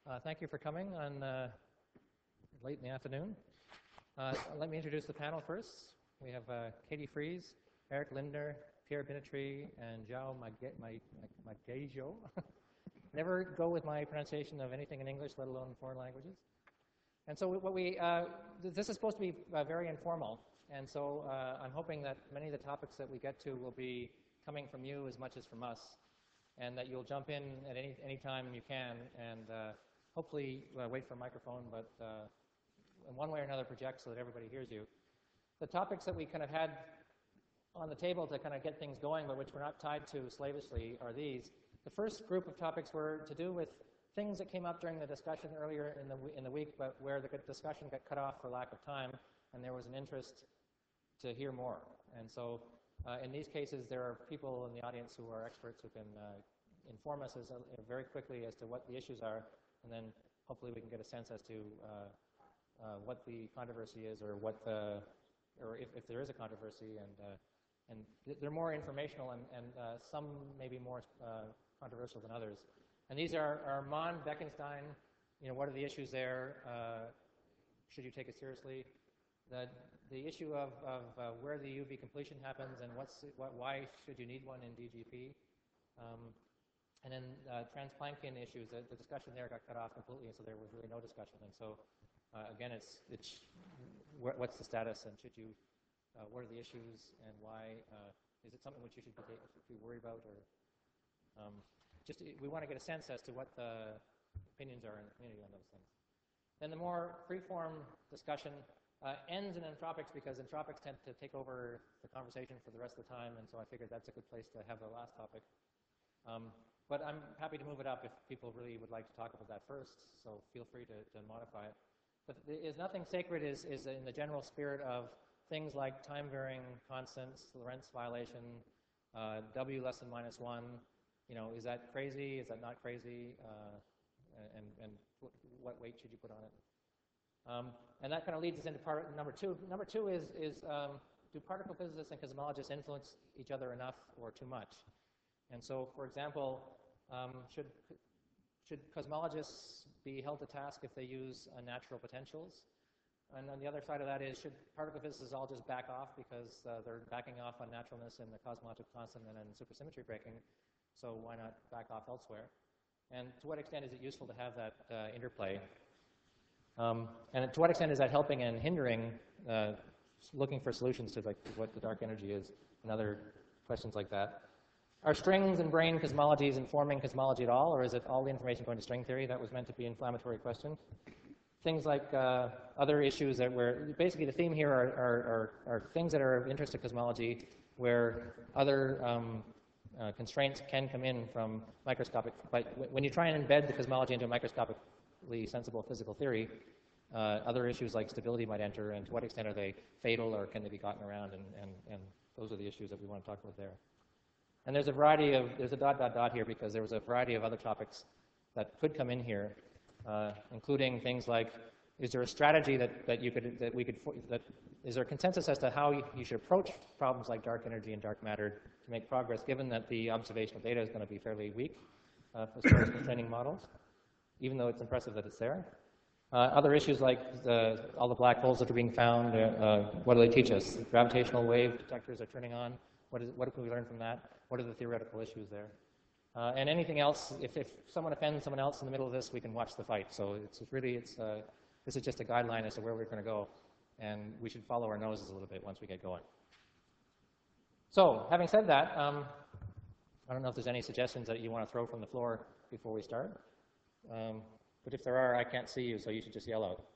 Thank you for coming on late in the afternoon. Let me introduce the panel first. We have Katie Fries, Eric Lindner, Pierre Binetrie, and João Magejo. Never go with my pronunciation of anything in English, let alone foreign languages. And so this is supposed to be very informal. And so I'm hoping that many of the topics that we get to will be coming from you as much as from us, and that you'll jump in at any time you can, and hopefully wait for a microphone, but in one way or another project so that everybody hears you. The topics that we kind of had on the table to kind of get things going, but which we're not tied to slavishly, are these. The first group of topics were to do with things that came up during the discussion earlier in the week, but where the discussion got cut off for lack of time, and there was an interest to hear more. And so in these cases, there are people in the audience who are experts who can inform us very quickly as to what the issues are, and then hopefully we can get a sense as to what the controversy is, or if there is a controversy, and they're more informational, and some may be more controversial than others. And these are Mond, Bekenstein. What are the issues there? Should you take it seriously? The issue of where the UV completion happens, and why should you need one in DGP? And then Trans-Planckian issues. The discussion there got cut off completely, and so there was really no discussion. And so again, what's the status, and what are the issues, and why? Is it something which you should be worried about, or we want to get a sense as to what the opinions are in the community on those things. Then the more free-form discussion ends in entropics, because entropics tend to take over the conversation for the rest of the time, and so I figured that's a good place to have the last topic. But I'm happy to move it up if people really would like to talk about that first, so feel free to modify it. But nothing sacred is in the general spirit of things like time-varying constants, Lorentz violation, W less than -1. Is that crazy? Is that not crazy? And what weight should you put on it? And that kind of leads us into part number two. Number two is do particle physicists and cosmologists influence each other enough or too much? And so, for example, should cosmologists be held to task if they use natural potentials? And on the other side of that is, should particle physicists all just back off because they're backing off on naturalness and the cosmological constant and then supersymmetry breaking? So why not back off elsewhere? And to what extent is it useful to have that interplay? And to what extent is that helping and hindering looking for solutions to what the dark energy is, and other questions like that? Are strings and brane cosmologies informing cosmology at all, or is it all the information going to string theory? That was meant to be an inflammatory question. Things like other issues that basically the theme here are things that are of interest to cosmology, where other constraints can come in from microscopic. But when you try and embed the cosmology into a microscopically sensible physical theory, other issues like stability might enter, and to what extent are they fatal, or can they be gotten around? And those are the issues that we want to talk about there. And there's a variety of, there's a ... here because there was a variety of other topics that could come in here, including things like, is there a strategy is there a consensus as to how you should approach problems like dark energy and dark matter to make progress, given that the observational data is going to be fairly weak as far as training models, even though it's impressive that it's there? Other issues like all the black holes that are being found, what do they teach us? Gravitational wave detectors are turning on. What can we learn from that? What are the theoretical issues there? And anything else, if someone offends someone else in the middle of this, we can watch the fight. So this is just a guideline as to where we're going to go. And we should follow our noses a little bit once we get going. So having said that, I don't know if there's any suggestions that you want to throw from the floor before we start. But if there are, I can't see you, so you should just yell out.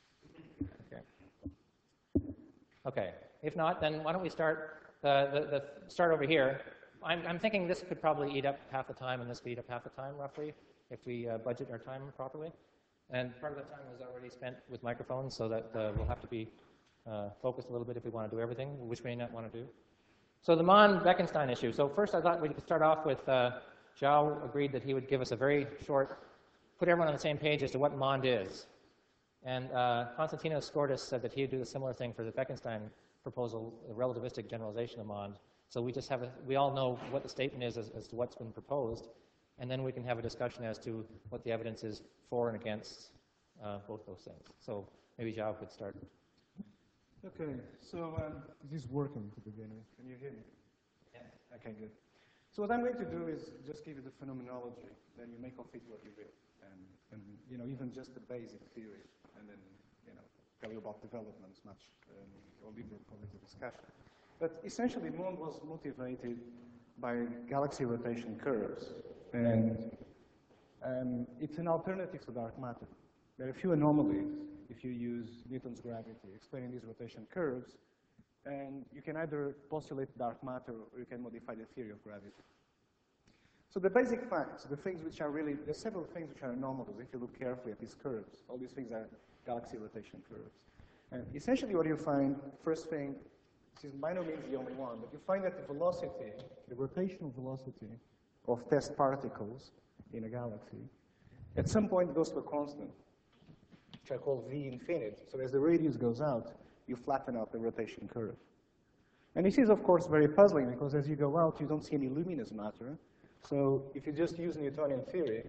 Okay. If not, then why don't we start start over here. I'm thinking this could probably eat up half the time, and this could eat up half the time, roughly, if we budget our time properly. And part of the time is already spent with microphones, so that we'll have to be focused a little bit if we want to do everything, which we may not want to do. So the Mond-Bekenstein issue. So first I thought we could start off with João agreed that he would give us a very short, put everyone on the same page as to what Mond is. And Konstantinos Skordis said that he would do a similar thing for the Bekenstein proposal, a relativistic generalization of Mond. So we all know what the statement is as to what's been proposed. and then we can have a discussion as to what the evidence is for and against both those things. So maybe Zhao could start. Okay, so this is working to begin with. Can you hear me? Yeah. Okay, good. So what I'm going to do is just give you the phenomenology, then you make of it what you will, and you know, even just the basic theory, and then tell you about developments much, or leave it for the discussion. But essentially, Mond was motivated by galaxy rotation curves, and it's an alternative to dark matter. There are a few anomalies if you use Newton's gravity explaining these rotation curves, and you can either postulate dark matter or you can modify the theory of gravity. So the basic facts, the things which are really, there's several things which are anomalies if you look carefully at these curves. All these things are galaxy rotation curves. And essentially what you find, first thing, this is by no means the only one, but you find that the velocity, the rotational velocity of test particles in a galaxy, at some point goes to a constant, which I call V infinite. So as the radius goes out, you flatten out the rotation curve. And this is, of course, very puzzling, because as you go out, you don't see any luminous matter. So if you just use Newtonian theory,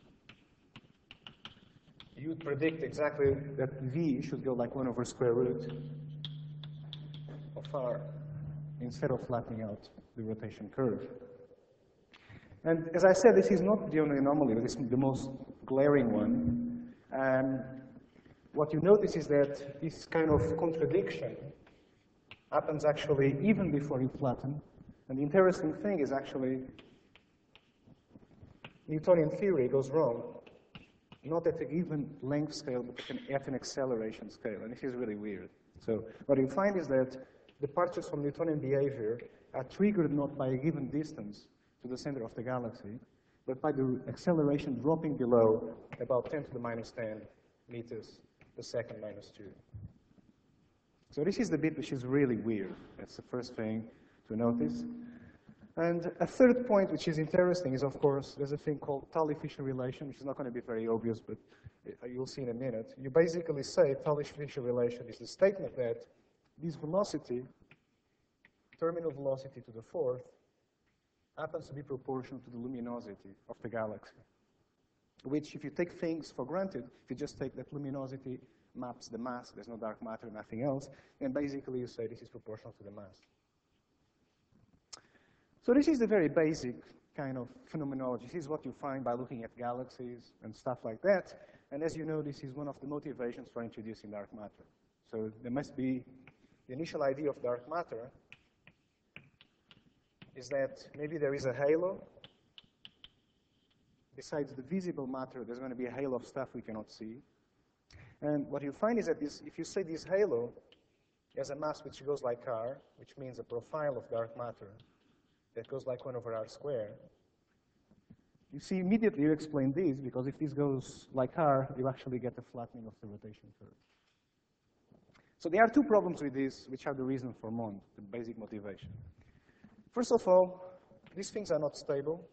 you would predict exactly that V should go like 1 over square root of R, instead of flattening out the rotation curve. And as I said, this is not the only anomaly, but this is the most glaring one. And what you notice is that this kind of contradiction happens actually even before you flatten. And the interesting thing is actually Newtonian theory goes wrong, not at a given length scale, but at an acceleration scale. And this is really weird. So what you find is that departures from Newtonian behavior are triggered not by a given distance to the center of the galaxy, but by the acceleration dropping below about 10 to the minus 10 meters per second minus 2. So this is the bit which is really weird. That's the first thing to notice. And a third point which is interesting is, of course, there's a thing called Taulich-Fisher relation, which is not going to be very obvious, but you'll see in a minute. You basically say Taulich-Fisher relation is the statement that this velocity, terminal velocity to the fourth, happens to be proportional to the luminosity of the galaxy, which, if you take things for granted, if you just take that luminosity maps the mass, there's no dark matter, nothing else, and basically you say this is proportional to the mass. So this is the very basic kind of phenomenology. This is what you find by looking at galaxies and stuff like that. And as you know, this is one of the motivations for introducing dark matter. So there must be the initial idea of dark matter is that maybe there is a halo. Besides the visible matter, there's going to be a halo of stuff we cannot see. And what you find is that if you say this halo has a mass which goes like R, which means a profile of dark matter that goes like 1 over R squared, you see immediately you explain this, because if this goes like R, you actually get a flattening of the rotation curve. So there are two problems with this, which are the reason for Mond, the basic motivation. First of all, these things are not stable.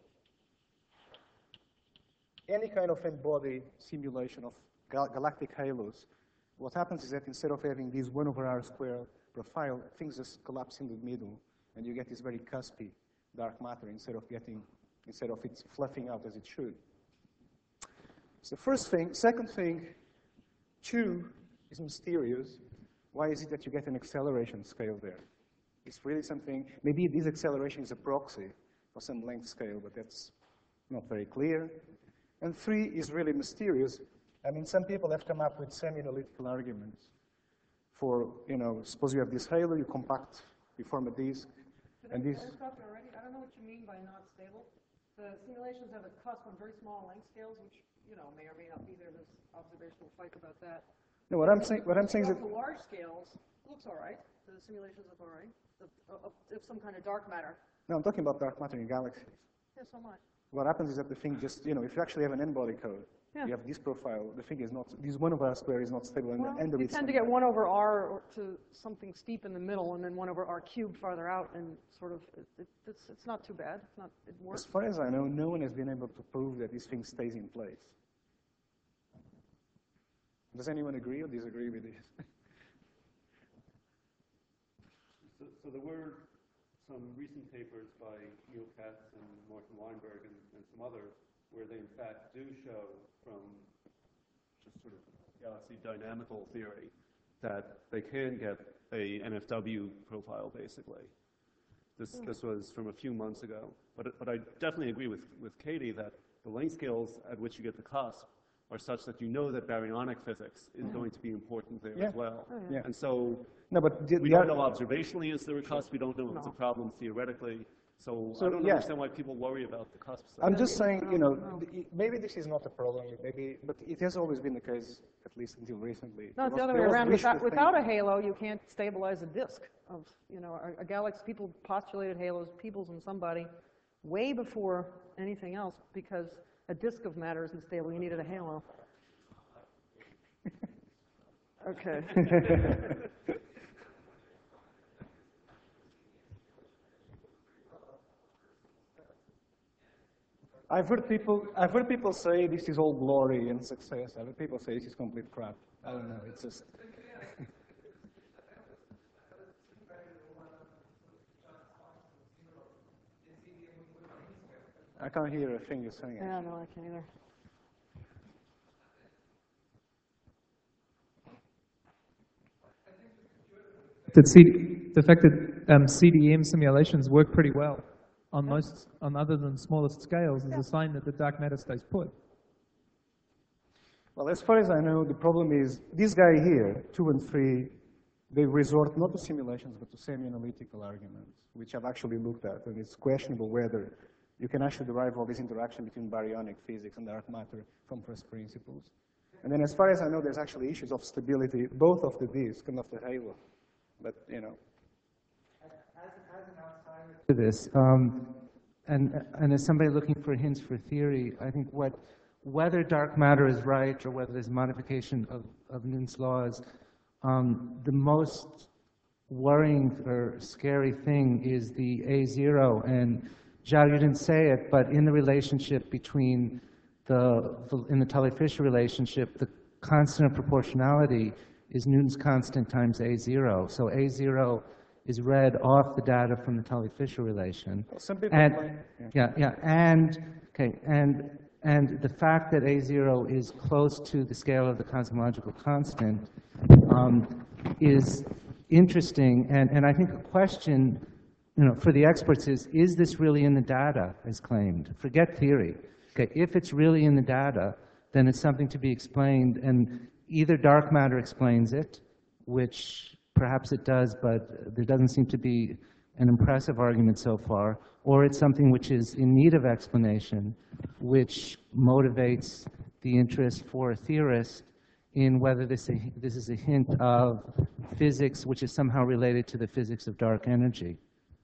Any kind of n-body simulation of galactic halos, what happens is that instead of having this 1 over R squared profile, things just collapse in the middle, and you get this very cuspy dark matter instead of it fluffing out as it should. So first thing. Second thing, 2 is mysterious. Why is it that you get an acceleration scale there? It's really something, maybe this acceleration is a proxy for some length scale, but that's not very clear. And 3 is really mysterious. I mean, some people have come up with semi-analytical arguments for, suppose you have this halo, you compact, you form a disk, and this. I don't know what you mean by not stable. The simulations have a cusp on very small length scales, which may or may not be there. There's observational fight about that. No, what I'm saying is that the large scales looks all right. The simulations look all right. Of some kind of dark matter. No, I'm talking about dark matter in galaxies. Yeah, so much. What happens is that the thing just, if you actually have an n-body code, you have this profile, the thing is not, this 1 over R squared is not stable. Well, and you tend to get 1 over R or to something steep in the middle, and then 1 over R cubed farther out, and sort of, it's not too bad. It works. As far as I know, no one has been able to prove that this thing stays in place. Does anyone agree or disagree with this? So the word, some recent papers by Neil Katz and Martin Weinberg and some others where they in fact do show from just sort of galaxy dynamical theory that they can get a NFW profile, basically. This was from a few months ago. But I definitely agree with Katie that the length scales at which you get the cusp are such that you know that baryonic physics is going to be important there as well. Oh, yeah. And so No, but we don't know observationally is there a cusp, we don't know if it's a problem theoretically. So I don't understand why people worry about the cusps. I'm just saying, you know, maybe this is not a problem, maybe, but it has always been the case, at least until recently. No, it's the other way around. Without a halo, you can't stabilize a disk of, you know, a galaxy. People postulated halos, Peebles and somebody, way before anything else, because a disk of matter isn't stable. You needed a halo. Okay. I've heard people say this is all glory and success. I've heard people say this is complete crap. I don't know. It's just. I can't hear a thing you're saying. Yeah, no, I can't either. The fact that CDM simulations work pretty well on other than smallest scales is a sign that the dark matter stays put. Well, as far as I know, the problem is this guy here, 2 and 3, they resort not to simulations but to semi-analytical arguments, which I've actually looked at, and it's questionable whether you can actually derive all this interaction between baryonic physics and dark matter from first principles. And then as far as I know, there's actually issues of stability, both of the disk and of the halo. But, you know. To this, and as somebody looking for hints for theory, I think whether dark matter is right or whether there's modification of Newton's laws, the most worrying or scary thing is the A0. And Zhao, you didn't say it, but in the relationship between in the Tully-Fisher relationship, the constant of proportionality is Newton's constant times A0. So A0 is read off the data from the Tully-Fisher relation. Well, some people and the fact that A0 is close to the scale of the cosmological constant is interesting. And I think a question, you know, for the experts is this really in the data as claimed? Forget theory. Okay, if it's really in the data, then it's something to be explained, and either dark matter explains it, which perhaps it does, but there doesn't seem to be an impressive argument so far, or it's something which is in need of explanation, which motivates the interest for a theorist in whether this is a hint of physics which is somehow related to the physics of dark energy.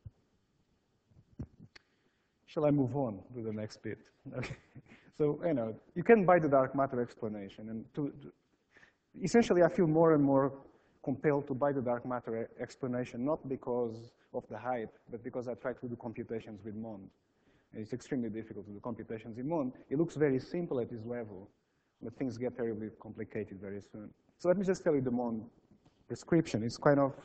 Shall I move on to the next bit? Okay. So, you know, you can buy the dark matter explanation, and essentially I feel more and more compelled to buy the dark matter explanation, not because of the hype, but because I try to do computations with MOND. And it's extremely difficult to do computations in MOND. It looks very simple at this level, but things get terribly complicated very soon. So let me just tell you the MOND prescription. It's kind of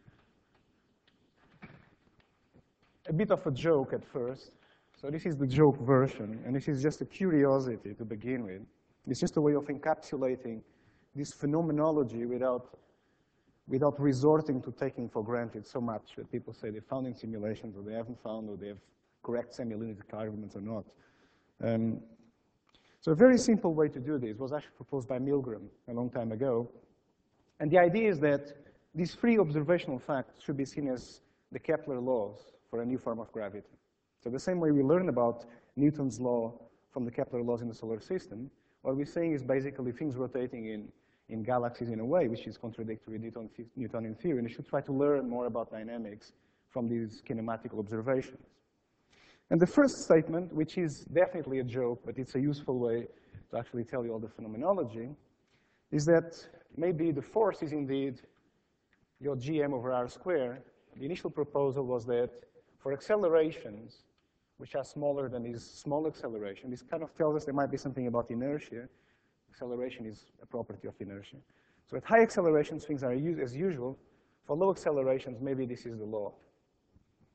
a bit of a joke at first. So this is the joke version, and this is just a curiosity to begin with. It's just a way of encapsulating this phenomenology without resorting to taking for granted so much that people say they found in simulations, or they haven't found, or they have correct semi-analytical arguments or not. So a very simple way to do this was actually proposed by Milgram a long time ago. And the idea is that these three observational facts should be seen as the Kepler laws for a new form of gravity. So the same way we learn about Newton's law from the Kepler laws in the solar system, what we're saying is basically things rotating in galaxies in a way which is contradictory to Newtonian theory, and you should try to learn more about dynamics from these kinematical observations. And the first statement, which is definitely a joke, but it's a useful way to actually tell you all the phenomenology, is that maybe the force is indeed your gm over r squared. The initial proposal was that for accelerations which are smaller than this small acceleration, this kind of tells us there might be something about inertia. Acceleration is a property of inertia. So at high accelerations, things are as usual. For low accelerations, maybe this is the law.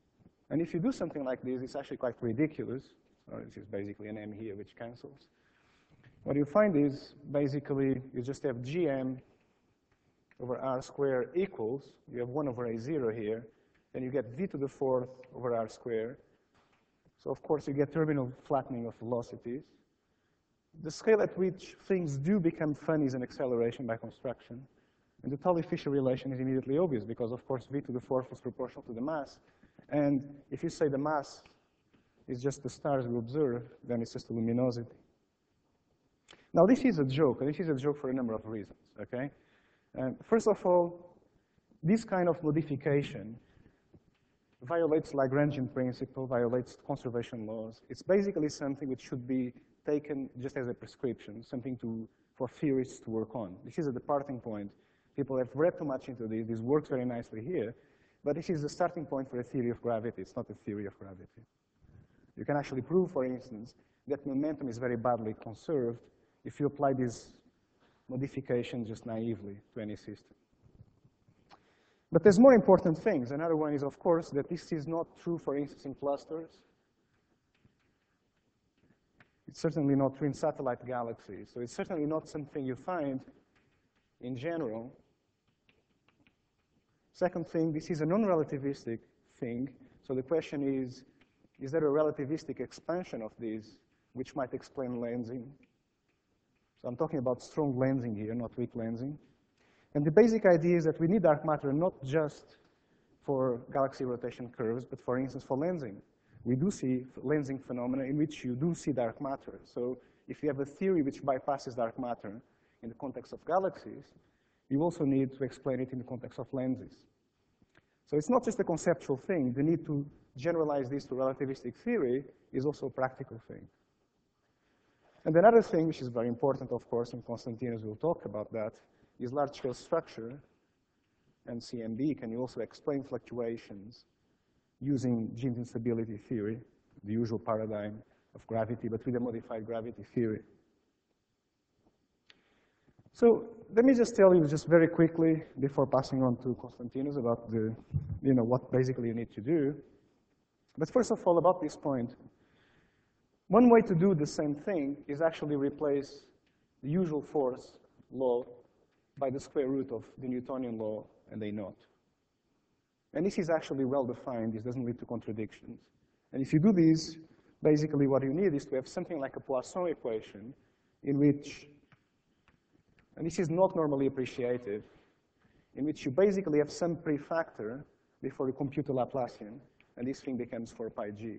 And if you do something like this, it's actually quite ridiculous. So this is basically an m here, which cancels. What you find is, basically, you just have gm over r squared equals, you have 1 over a0 here, and you get v to the 4th over r squared. So, of course, you get terminal flattening of velocities. The scale at which things do become fun is an acceleration by construction. And the Tully-Fisher relation is immediately obvious because, of course, v to the 4th is proportional to the mass. And if you say the mass is just the stars we observe, then it's just the luminosity. Now, this is a joke, and this is a joke for a number of reasons, okay? First of all, this kind of modification violates Lagrangian principle, violates conservation laws. It's basically something which should be taken just as a prescription, something for theorists to work on. This is a departing point. People have read too much into this. This works very nicely here. But this is the starting point for a theory of gravity. It's not a theory of gravity. You can actually prove, for instance, that momentum is very badly conserved if you apply this modification just naively to any system. But there's more important things. Another one is, of course, that this is not true, for instance, in clusters. It's certainly not true in satellite galaxies. So it's certainly not something you find in general. Second thing, this is a non-relativistic thing. So the question is there a relativistic expansion of this which might explain lensing? So I'm talking about strong lensing here, not weak lensing. And the basic idea is that we need dark matter not just for galaxy rotation curves, but for instance for lensing. We do see lensing phenomena in which you do see dark matter. So if you have a theory which bypasses dark matter in the context of galaxies, you also need to explain it in the context of lenses. So it's not just a conceptual thing. The need to generalize this to relativistic theory is also a practical thing. And another thing, which is very important, of course, and Konstantinos will talk about that, is large-scale structure and CMB. Can you also explain fluctuations using Jeans instability theory, the usual paradigm of gravity, but with a modified gravity theory? So let me just tell you just very quickly before passing on to Konstantinos about what basically you need to do. But first of all, about this point, one way to do the same thing is actually replace the usual force law by the square root of the Newtonian law and A naught. And this is actually well defined. This doesn't lead to contradictions. And if you do this, basically what you need is to have something like a Poisson equation in which, and this is not normally appreciated, in which you basically have some prefactor before you compute the Laplacian, and this thing becomes 4 pi g.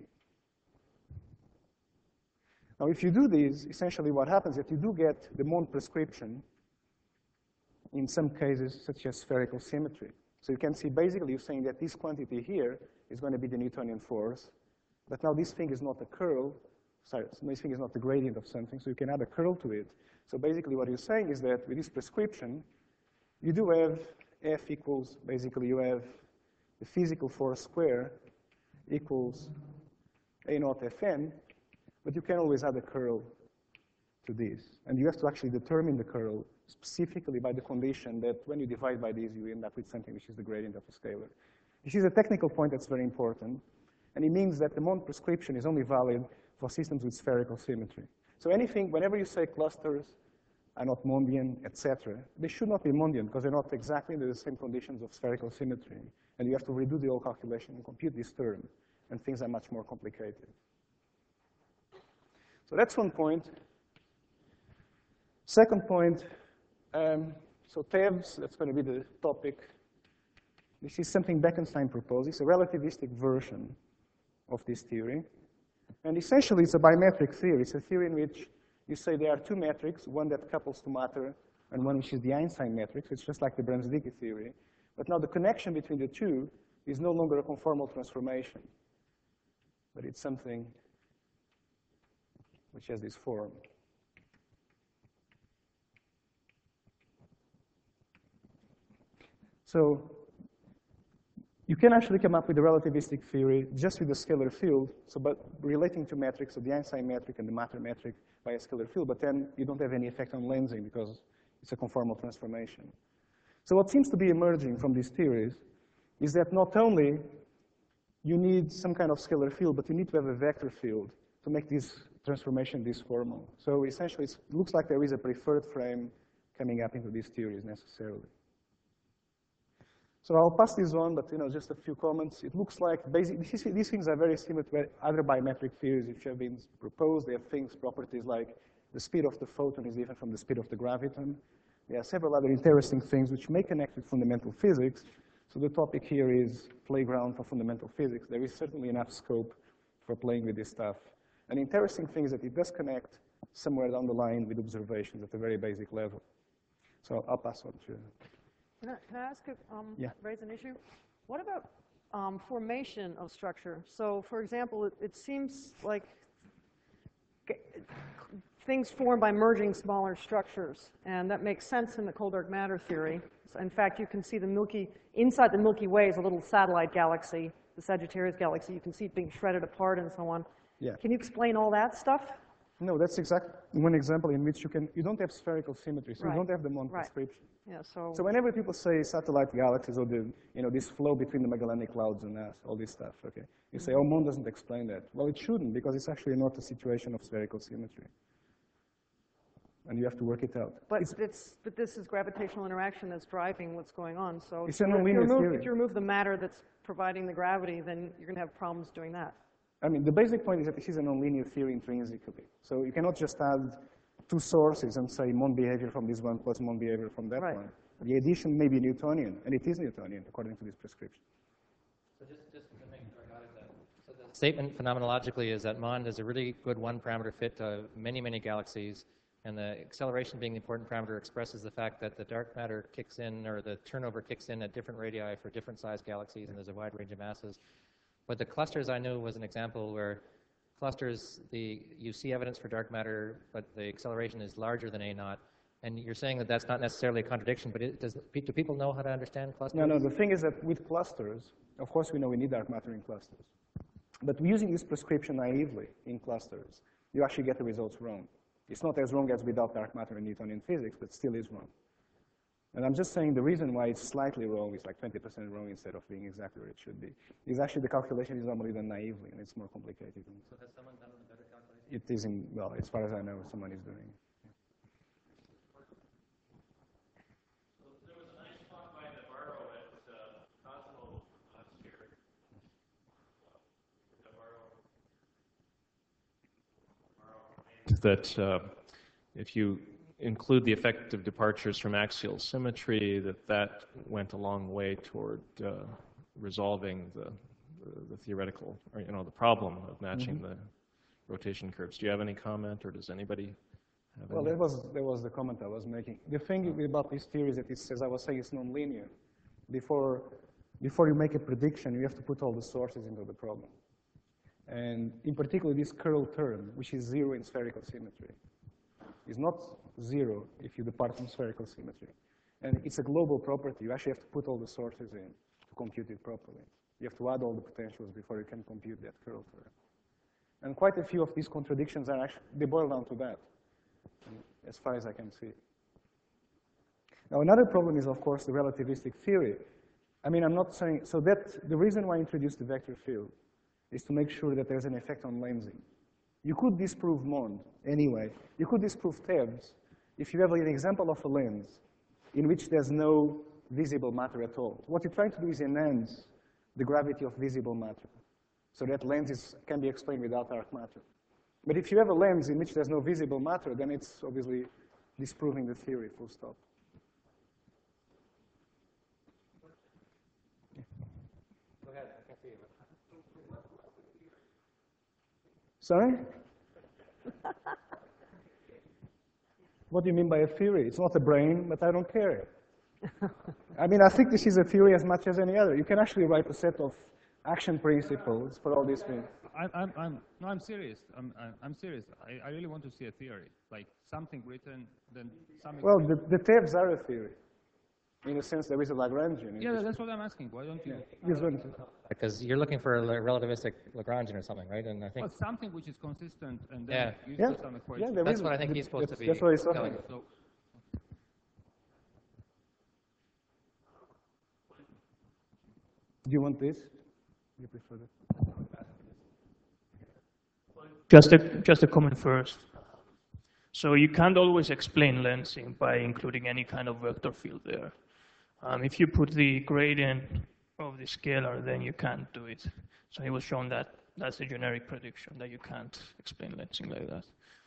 Now, if you do this, essentially what happens is that you do get the Mond prescription in some cases, such as spherical symmetry. So you can see basically you're saying that this quantity here is going to be the Newtonian force, but now this thing is not a curl, sorry, this thing is not the gradient of something, so you can add a curl to it. So basically what you're saying is that with this prescription, you do have F equals, basically you have the physical force square equals A naught Fn, but you can always add a curl to this. And you have to actually determine the curl specifically by the condition that when you divide by this, you end up with something which is the gradient of a scalar. This is a technical point that's very important. And it means that the Mond prescription is only valid for systems with spherical symmetry. So anything, whenever you say clusters are not Mondian, etc., they should not be Mondian because they're not exactly the same conditions of spherical symmetry. And you have to redo the whole calculation and compute this term. And things are much more complicated. So that's one point. Second point, so TEVs, that's going to be the topic. This is something Bekenstein proposed. It's a relativistic version of this theory. And essentially, it's a bimetric theory. It's a theory in which you say there are two metrics, one that couples to matter and one which is the Einstein metric. So it's just like the Brans-Dicke theory. But now the connection between the two is no longer a conformal transformation, but it's something which has this form. So you can actually come up with a relativistic theory just with a scalar field, so but relating to metrics, so the Einstein metric and the matter metric by a scalar field, but then you don't have any effect on lensing because it's a conformal transformation. So what seems to be emerging from these theories is that not only you need some kind of scalar field, but you need to have a vector field to make this transformation this formal. So essentially, it looks like there is a preferred frame coming up into these theories necessarily. So I'll pass this on, but just a few comments. It looks like these things are very similar to other biometric theories which have been proposed. They have properties like the speed of the photon is different from the speed of the graviton. There are several other interesting things which may connect with fundamental physics. So the topic here is playground for fundamental physics. There is certainly enough scope for playing with this stuff. An interesting thing is that it does connect somewhere down the line with observations at a very basic level. So I'll pass on to. Can I ask Yeah. raise an issue? What about formation of structure? So, for example, it seems like things form by merging smaller structures, and that makes sense in the cold dark matter theory. So in fact, you can see inside the Milky Way is a little satellite galaxy, the Sagittarius galaxy. You can see it being shredded apart and so on. Yeah. Can you explain all that stuff? No, that's exactly one example in which you don't have spherical symmetry, so Right. you don't have the Mond Right. prescription. Yeah, so So whenever people say satellite galaxies or this flow between the Magellanic Clouds and us, all this stuff, okay, you say, oh, Mond doesn't explain that. Well, it shouldn't, because it's actually not a situation of spherical symmetry. And you have to work it out. But this is gravitational interaction that's driving what's going on. So It's a nonlinear theory. if you remove the matter that's providing the gravity, then you're going to have problems doing that. I mean, the basic point is that this is a nonlinear theory intrinsically. So you cannot just add two sources and say Mond behavior from this one plus Mond behavior from that Right. one. The addition may be Newtonian, and it is Newtonian according to this prescription. So just to make sure I got it then. So the statement phenomenologically is that Mond is a really good one-parameter fit to many, many galaxies, and the acceleration being the important parameter expresses the fact that the dark matter kicks in, or the turnover kicks in at different radii for different sized galaxies, and there's a wide range of masses. But the clusters I knew was an example where clusters, you see evidence for dark matter, but the acceleration is larger than A0. And you're saying that that's not necessarily a contradiction, but do people know how to understand clusters? No, the thing is that with clusters, of course we know we need dark matter in clusters. But using this prescription naively in clusters, you actually get the results wrong. It's not as wrong as without dark matter in Newtonian physics, but still is wrong. And I'm just saying the reason why it's slightly wrong is like 20% wrong instead of being exactly where it should be. Is actually the calculation is normally done naively, and it's more complicated. So has someone done a better calculation? It is well, as far as I know, someone is doing it. There was a nice talk by Navarro at Cosmo last year. That if you include the effect of departures from axial symmetry, that went a long way toward resolving the theoretical, or the problem of matching the rotation curves. Do you have any comment, or does anybody have Well, any? that was the comment I was making. The thing about this theory is that it's, as I was saying, it's nonlinear. Before you make a prediction, you have to put all the sources into the problem. And in particular, this curl term, which is 0 in spherical symmetry, is not 0 if you depart from spherical symmetry. And it's a global property. You actually have to put all the sources in to compute it properly. You have to add all the potentials before you can compute that curl term. And quite a few of these contradictions are actually, they boil down to that, as far as I can see. Now, another problem is, of course, the relativistic theory. I mean, I'm not saying, so that the reason why I introduced the vector field is to make sure that there's an effect on lensing. You could disprove Mond anyway. You could disprove Thebes if you have an example of a lens in which there's no visible matter at all. What you're trying to do is enhance the gravity of visible matter. So that lens can be explained without dark matter. But if you have a lens in which there's no visible matter, then it's obviously disproving the theory, full stop. Go ahead, I can see you. Sorry? What do you mean by a theory? It's not a brain, but I don't care. I mean, I think this is a theory as much as any other. You can actually write a set of action principles for all these things. I'm serious. I'm serious. I really want to see a theory, like something written, then some. Well, the Thebes are a theory. In a sense, there is a Lagrangian. Yeah, that's what I'm asking. Why don't you? He's going to. Because you're looking for a relativistic Lagrangian or something, right? And I think Well, something which is consistent and then used Yeah. to some equation. there that's is- what I think he's supposed to be That's what he's talking telling about. us. So, Do you want this? you prefer that? Just a comment first. So you can't always explain lensing by including any kind of vector field there. If you put the gradient of the scalar, then you can't do it. So it was shown that that's a generic prediction, that you can't explain lensing like that.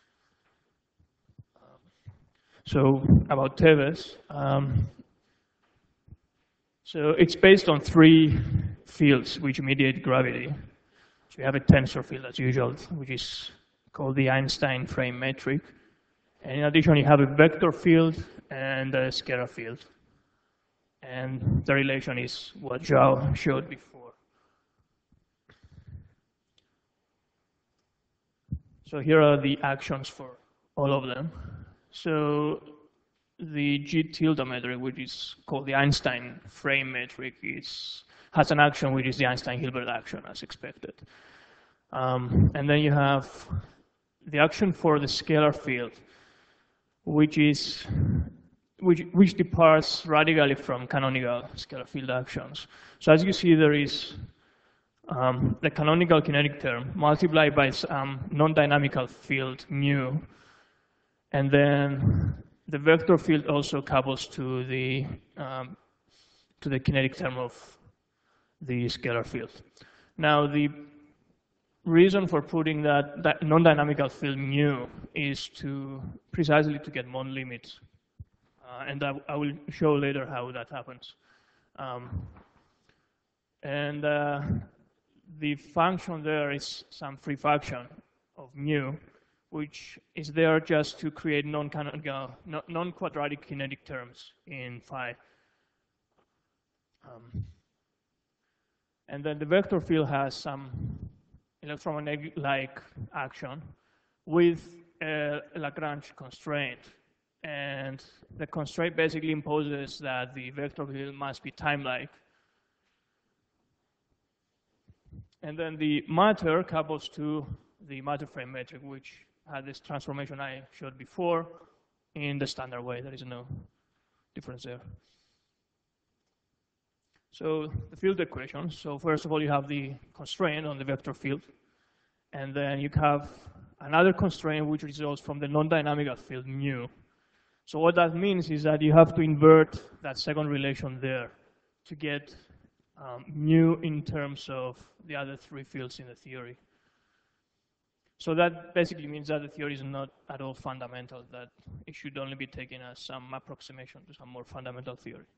So about Teves, so it's based on 3 fields which mediate gravity. So you have a tensor field as usual, which is called the Einstein frame metric. And in addition, you have a vector field and a scalar field. And the relation is what Zhao showed before. So here are the actions for all of them. So the G tilde metric, which is called the Einstein frame metric, has an action which is the Einstein-Hilbert action, as expected. And then you have the action for the scalar field, which departs radically from canonical scalar field actions. So as you see, there is the canonical kinetic term multiplied by some non-dynamical field mu, and then the vector field also couples to the kinetic term of the scalar field. Now the reason for putting that non-dynamical field mu is precisely to get Mond limits. And I will show later how that happens. And the function there is some free function of mu, which is there just to create non-quadratic kinetic terms in phi. And then the vector field has some electromagnetic-like action with a Lagrange constraint. And the constraint basically imposes that the vector field must be time-like. And then the matter couples to the matter frame metric, which had this transformation I showed before in the standard way. There is no difference there. So the field equation. So first of all, you have the constraint on the vector field. And then you have another constraint which results from the non-dynamical field mu. So what that means is that you have to invert that second relation there to get mu in terms of the other 3 fields in the theory. So that basically means that the theory is not at all fundamental, that it should only be taken as some approximation to some more fundamental theory.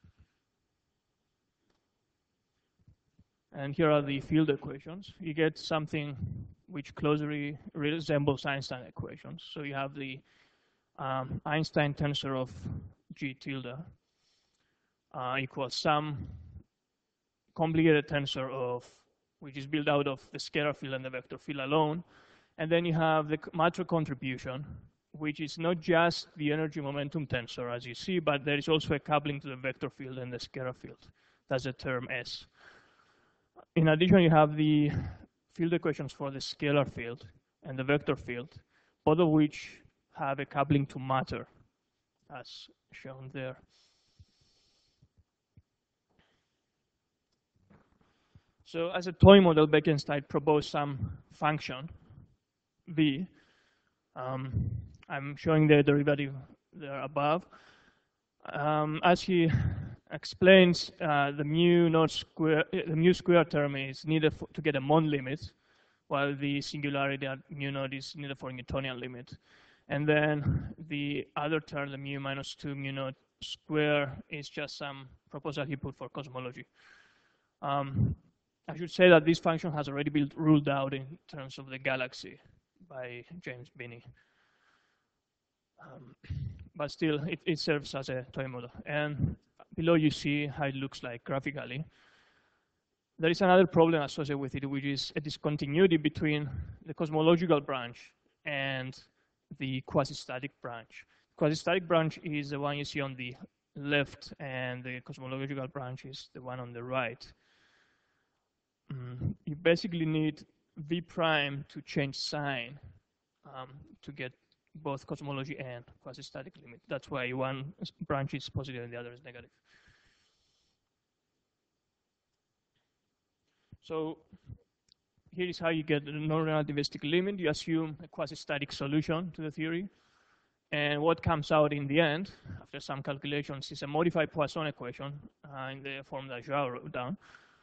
And here are the field equations. You get something which closely resembles Einstein equations. So you have the Einstein tensor of G tilde equals some complicated tensor of, which is built out of the scalar field and the vector field alone. And then you have the matter contribution, which is not just the energy momentum tensor, as you see, but there is also a coupling to the vector field and the scalar field. That's the term S. In addition, you have the field equations for the scalar field and the vector field, both of which have a coupling to matter, as shown there. So as a toy model, Bekenstein proposed some function, V. I'm showing the derivative there above. As he explains, the mu square term is needed to get a Mond limit, while the singularity at mu naught is needed for Newtonian limit. And then the other term, the mu minus 2 mu naught square, is just some proposal he put for cosmology. I should say that this function has already been ruled out in terms of the galaxy by James Binney. But still, it serves as a toy model. And below you see how it looks like graphically. There is another problem associated with it, which is a discontinuity between the cosmological branch and the quasi-static branch. Quasi-static branch is the one you see on the left, and the cosmological branch is the one on the right. You basically need V prime to change sign to get both cosmology and quasi-static limit. That's why one branch is positive and the other is negative. So here is how you get the non-relativistic limit. You assume a quasi-static solution to the theory. And what comes out in the end, after some calculations, is a modified Poisson equation in the form that Joao wrote down.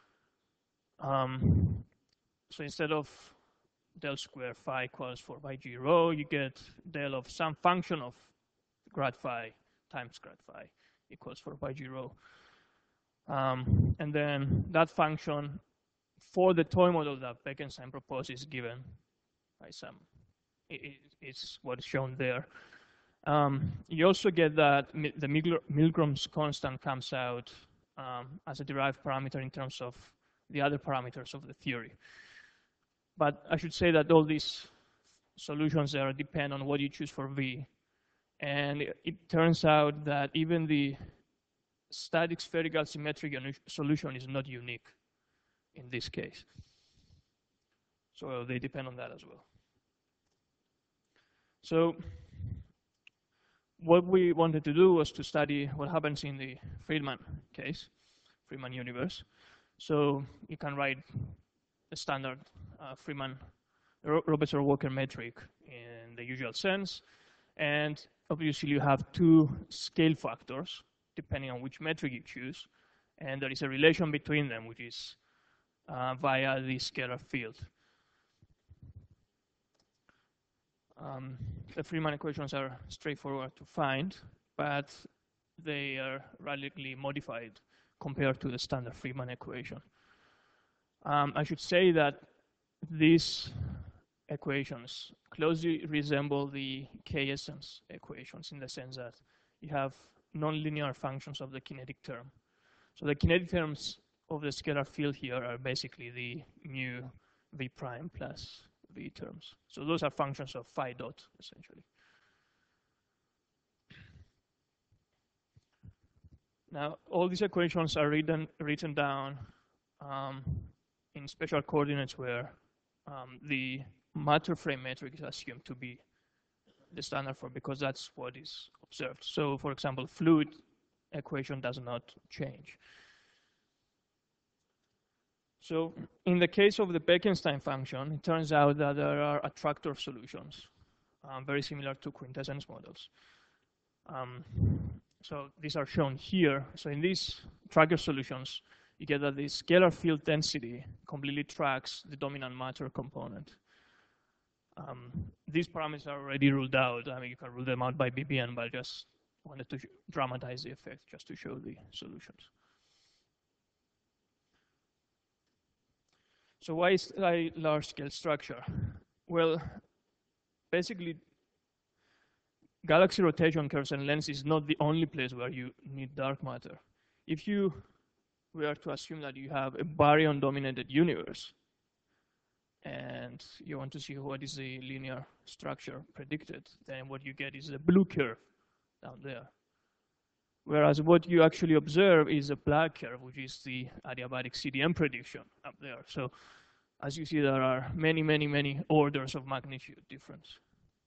So instead of del square phi equals 4 pi g rho, you get del of some function of grad phi times grad phi equals 4 pi g rho. And then that function for the toy model that Bekenstein proposed is given by some, it's what is shown there. You also get that the Milgrom's constant comes out as a derived parameter in terms of the other parameters of the theory. But I should say that all these solutions there depend on what you choose for V. And it turns out that even the static spherical symmetric solution is not unique in this case. So they depend on that as well. So what we wanted to do was to study what happens in the Friedman case, Friedman universe. So you can write a standard Friedman Robeson-Walker metric in the usual sense. And obviously you have two scale factors, depending on which metric you choose. And there is a relation between them, which is via the scalar field. The Friedman equations are straightforward to find, but they are radically modified compared to the standard Friedman equation. I should say that these equations closely resemble the K-essence equations in the sense that you have nonlinear functions of the kinetic term. So the kinetic terms of the scalar field here are basically the mu v prime plus v terms. So those are functions of phi dot, essentially. Now, all these equations are written down in special coordinates where the matter frame metric is assumed to be the standard for, because that's what is observed. So, for example, fluid equation does not change. So, in the case of the Bekenstein function, it turns out that there are attractor solutions, very similar to quintessence models. So these are shown here. So in these tracker solutions, you get that the scalar field density completely tracks the dominant matter component. These parameters are already ruled out. I mean, you can rule them out by BBN, but I just wanted to dramatize the effect just to show the solutions. So why is a large-scale structure? Well, basically, galaxy rotation curves and lengths is not the only place where you need dark matter. If you were to assume that you have a baryon-dominated universe, and you want to see what is the linear structure predicted, then what you get is a blue curve down there. Whereas what you actually observe is a black curve, which is the adiabatic CDM prediction up there. So as you see, there are many, many, many orders of magnitude difference.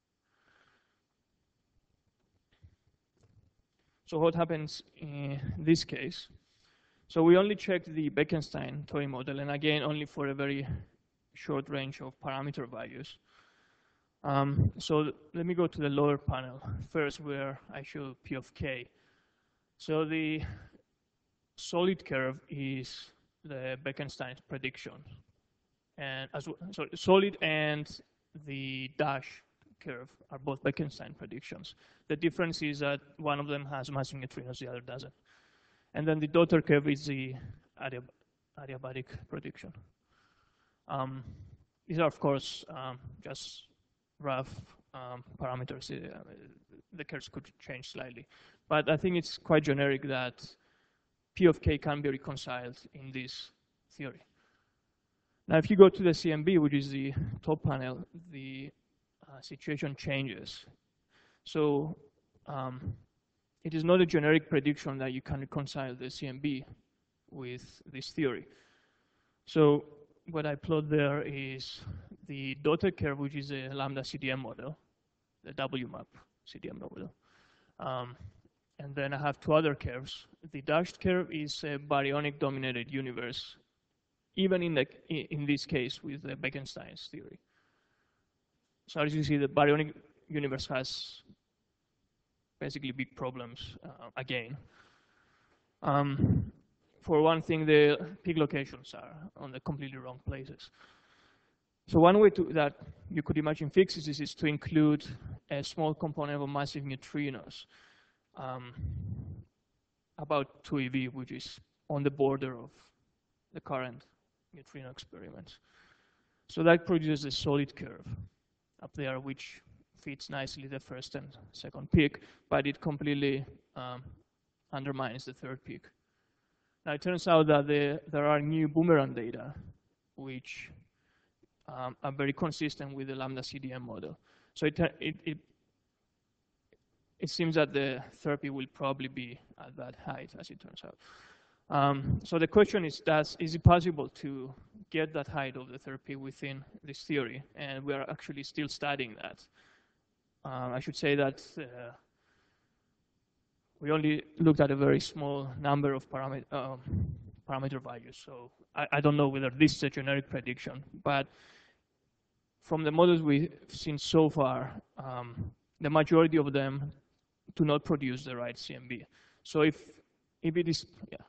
So what happens in this case? So we only checked the Bekenstein toy model, and again, only for a very short range of parameter values. So let me go to the lower panel first, where I show P of K. So the solid curve is the Bekenstein's prediction. And so solid and the dash curve are both Bekenstein predictions. The difference is that one of them has massive neutrinos, the other doesn't. And then the daughter curve is the adiabatic prediction. These are, of course, just rough parameters. The curves could change slightly. But I think it's quite generic that P of K can be reconciled in this theory. Now, if you go to the CMB, which is the top panel, the situation changes. So it is not a generic prediction that you can reconcile the CMB with this theory. So what I plot there is the dotted curve, which is a lambda CDM model, the WMAP CDM model. And then I have two other curves. The dashed curve is a baryonic dominated universe even in this case with the Bekenstein's theory. So as you see, the baryonic universe has basically big problems again. For one thing, the peak locations are on the completely wrong places. So one way that you could imagine fixes this is to include a small component of massive neutrinos, about 2 eV, which is on the border of the current neutrino experiments. So that produces a solid curve up there, which fits nicely the first and second peak, but it completely undermines the third peak. Now it turns out that there are new boomerang data, which are very consistent with the lambda CDM model. So it seems that the third peak will probably be at that height, as it turns out. So the question is it possible to get that height of the third peak within this theory? And we are actually still studying that. I should say that we only looked at a very small number of parameter values. So I don't know whether this is a generic prediction, but from the models we've seen so far, the majority of them do not produce the right CMB. So if it is, yeah.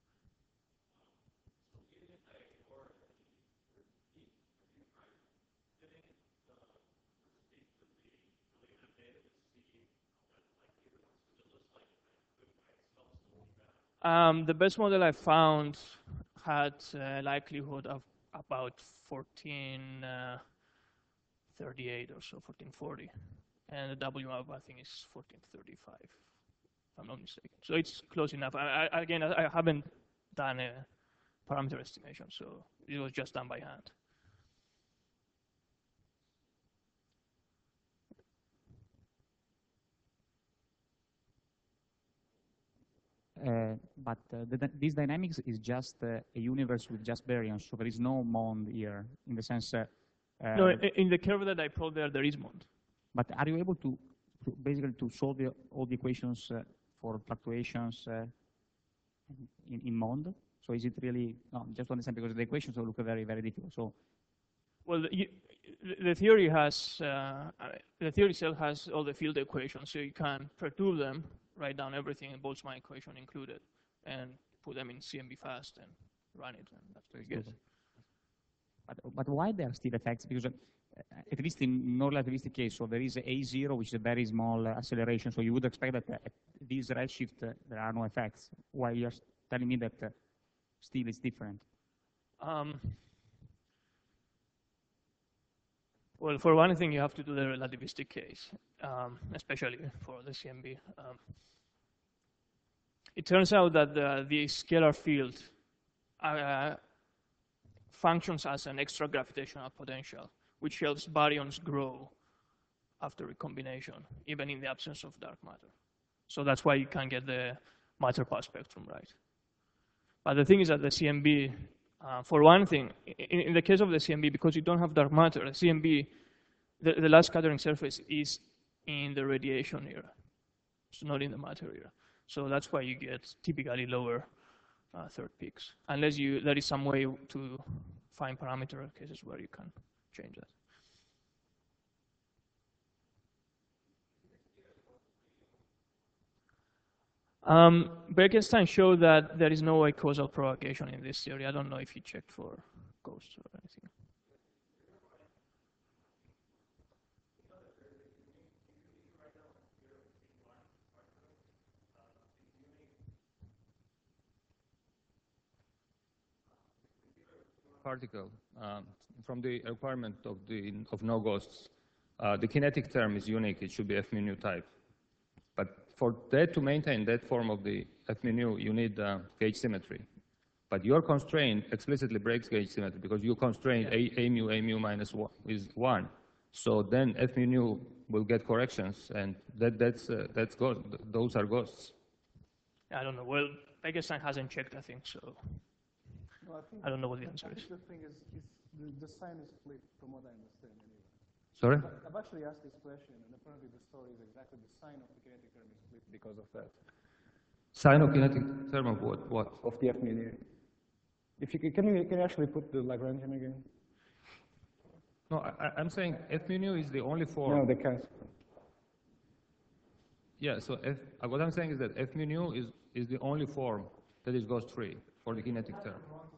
The best model I found had a likelihood of about 1438 or so, 1440. And the WMAP, I think, is 1435, if I'm not mistaken. So it's close enough. Again, I haven't done a parameter estimation, so it was just done by hand. But this dynamics is just a universe with just baryons, so there is no MOND here, in the sense... no, in the curve that I plot there is MOND. But are you able to basically to solve all the equations for fluctuations in MOND? So is it really... No, just to understand, because the equations will look very, very difficult. So, well, the theory has... the theory itself has all the field equations, so you can perturb them, write down everything in Boltzmann equation included, and put them in CMB fast and run it, and that's what you get. But why there are still effects? Because at least in non-relativistic case, so there is A0, which is a very small acceleration, so you would expect that at this redshift there are no effects. Why you're telling me that still it's different? Well, for one thing, you have to do the relativistic case, especially for the CMB. It turns out that the scalar field functions as an extra gravitational potential, which helps baryons grow after recombination, even in the absence of dark matter. So that's why you can get the matter path spectrum right. But the thing is that the CMB, for one thing, in the case of the CMB, because you don't have dark matter, the CMB, the last scattering surface is in the radiation era. It's not in the matter era. So that's why you get typically lower third peaks, unless there is some way to find parameter cases where you can change that. Bekenstein showed that there is no causal propagation in this theory. I don't know if he checked for ghosts or anything. Particle from the requirement of no ghosts, the kinetic term is unique. It should be F mu nu type. But for that to maintain that form of the F mu nu, you need gauge symmetry. But your constraint explicitly breaks gauge symmetry because you constrain a mu minus 1 is 1. So then F mu nu will get corrections, and that's ghost. Those are ghosts. I don't know. Well, Bekenstein hasn't checked, I think, so. No, I don't know what the answer is. The thing is the sign is flipped from what I understand anyway. Sorry? I've actually asked this question, and apparently the story is exactly the sign of the kinetic term is flipped because of that. Sign of kinetic term of what? Of the F mu nu. If you can you actually put the Lagrangian again? No, I'm saying F mu nu is the only form. No, they can't. Yeah, so what I'm saying is that F mu nu is the only form that is ghost-free for the kinetic term.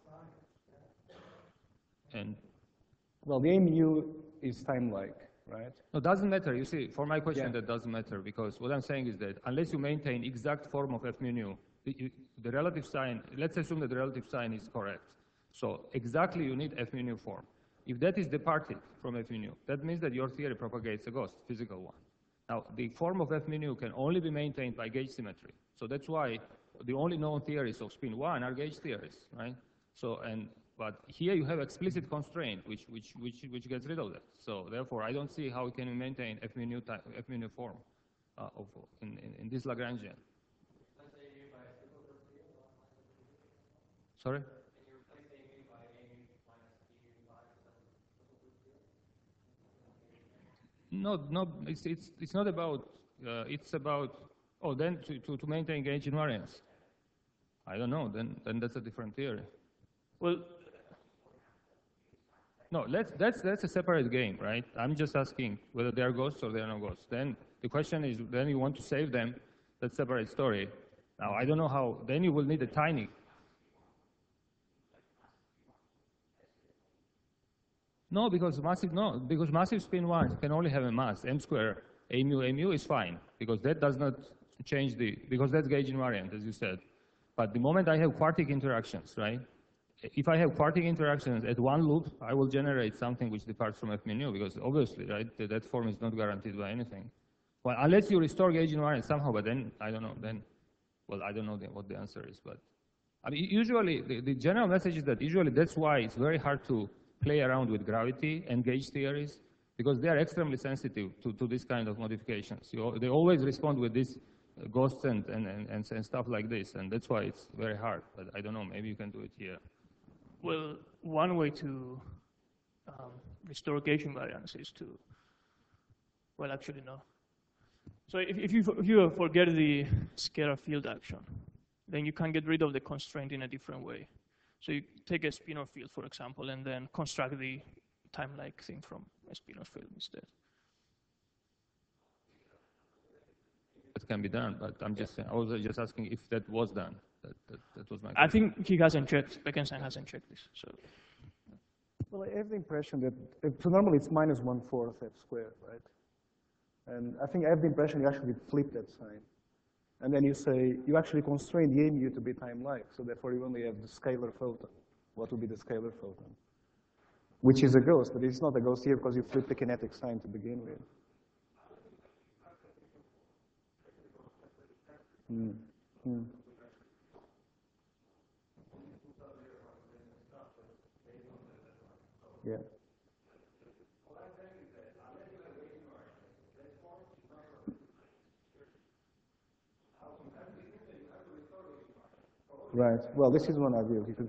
And well, the mu is time-like, right? no, it doesn't matter. You see, for my question, Yeah. that doesn't matter, because what I'm saying is that unless you maintain exact form of F mu nu, the relative sign, let's assume that the relative sign is correct. So exactly you need F mu nu form. If that is departed from F mu nu, that means that your theory propagates a ghost, physical one. Now, the form of F mu nu can only be maintained by gauge symmetry. So that's why the only known theories of spin 1 are gauge theories, right? So, but here you have explicit constraint, which gets rid of that. So therefore, I don't see how we can maintain F mu nu form in this Lagrangian. Sorry? No, it's not about. It's about. Oh, then to maintain gauge invariance. I don't know. Then that's a different theory. Well, no, that's a separate game, right? I'm just asking whether they are ghosts or they are not ghosts. Then the question is, then you want to save them. That's a separate story. Now I don't know how. Then you will need a tiny. No, because massive spin 1 can only have a mass, m square, a mu is fine, because that does not change because that's gauge invariant, as you said. But the moment I have quartic interactions, right? If I have quartic interactions at one loop, I will generate something which departs from F mu nu, because obviously, right, that form is not guaranteed by anything. Well, unless you restore gauge invariance somehow, but then, I don't know, well, I don't know what the answer is, but I mean, usually, the general message is that usually that's why it's very hard to play around with gravity and gauge theories, because they are extremely sensitive to this kind of modifications. They always respond with these ghosts and stuff like this, and that's why it's very hard. But I don't know, maybe you can do it here. Well, one way to restore gauge invariance is to, well, actually no. So if you forget the scalar field action, then you can get rid of the constraint in a different way. So you take a spinor field, for example, and then construct the time-like thing from a spinor field instead. That can be done, but I'm just saying, I was just asking if that was done. That was my question. I think he hasn't checked, Bekenstein hasn't checked this. So. Well, I have the impression that, so normally it's minus 1/4 f squared, right? And I think I have the impression you actually flip that sign. And then you say, you actually constrain the mu to be time-like, so therefore you only have the scalar photon. What would be the scalar photon? Which is a ghost, but it's not a ghost here because you flip the kinetic sign to begin with. Yeah. Right. Well, this is one idea. Because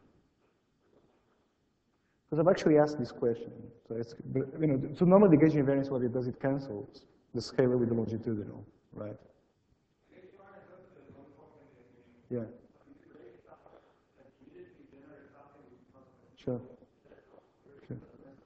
I've actually asked this question. So it's, so normally the gauge invariance, what it does, it cancels the scalar with the longitudinal, right? Yeah. Sure. Sure.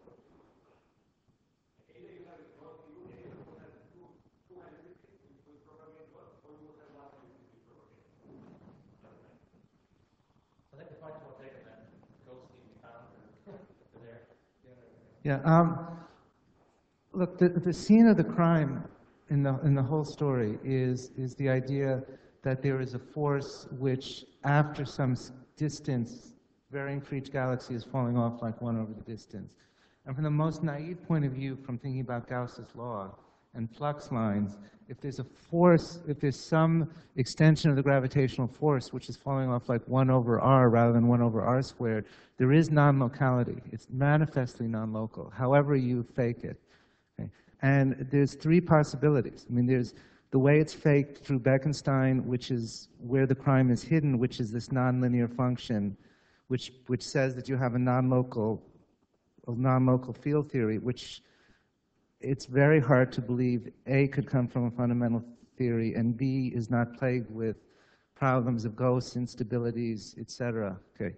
Yeah. Look, the scene of the crime in the whole story is the idea that there is a force which, after some distance, varying for each galaxy, is falling off like 1 over the distance. And from the most naive point of view, from thinking about Gauss's law and flux lines, if there's a force, if there's some extension of the gravitational force which is falling off like 1 over r rather than 1 over r squared, there is non-locality. It's manifestly non-local, however you fake it. Okay? And there's 3 possibilities. I mean, there's the way it's faked through Bekenstein, which is where the crime is hidden, which is this nonlinear function, which says that you have a non-local field theory, which it's very hard to believe A could come from a fundamental theory and B is not plagued with problems of ghosts, instabilities, etc. Okay,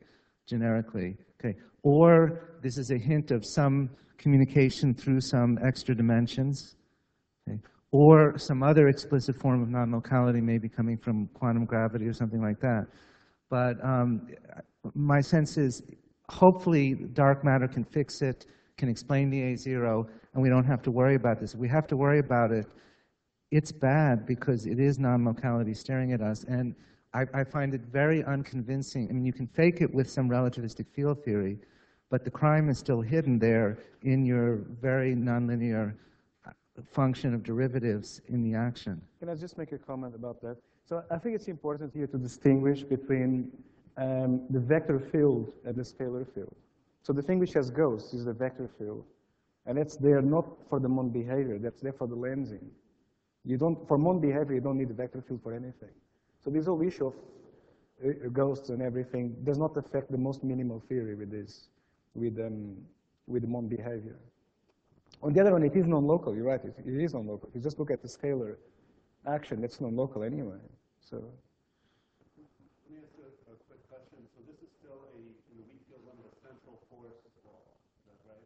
generically. Okay. Or this is a hint of some communication through some extra dimensions. Okay. Or some other explicit form of non-locality, maybe coming from quantum gravity or something like that. But my sense is, hopefully, dark matter can fix it, can explain the A0, and we don't have to worry about this. If we have to worry about it, it's bad because it is non-locality staring at us. And I find it very unconvincing. I mean, you can fake it with some relativistic field theory, but the crime is still hidden there in your very nonlinear function of derivatives in the action. Can I just make a comment about that? So I think it's important here to distinguish between the vector field and the scalar field. So the thing which has ghosts is the vector field. And that's there not for the Mond behavior, that's there for the lensing. You don't, for Mond behavior, you don't need the vector field for anything. So this whole issue of ghosts and everything does not affect the most minimal theory with this, with the Mond behavior. On the other hand, it is non-local, you're right, it is non-local. If you just look at the scalar action, that's non-local anyway. So. Let me ask a quick question. So this is still a, in the weak field limit, a central force law, is that right?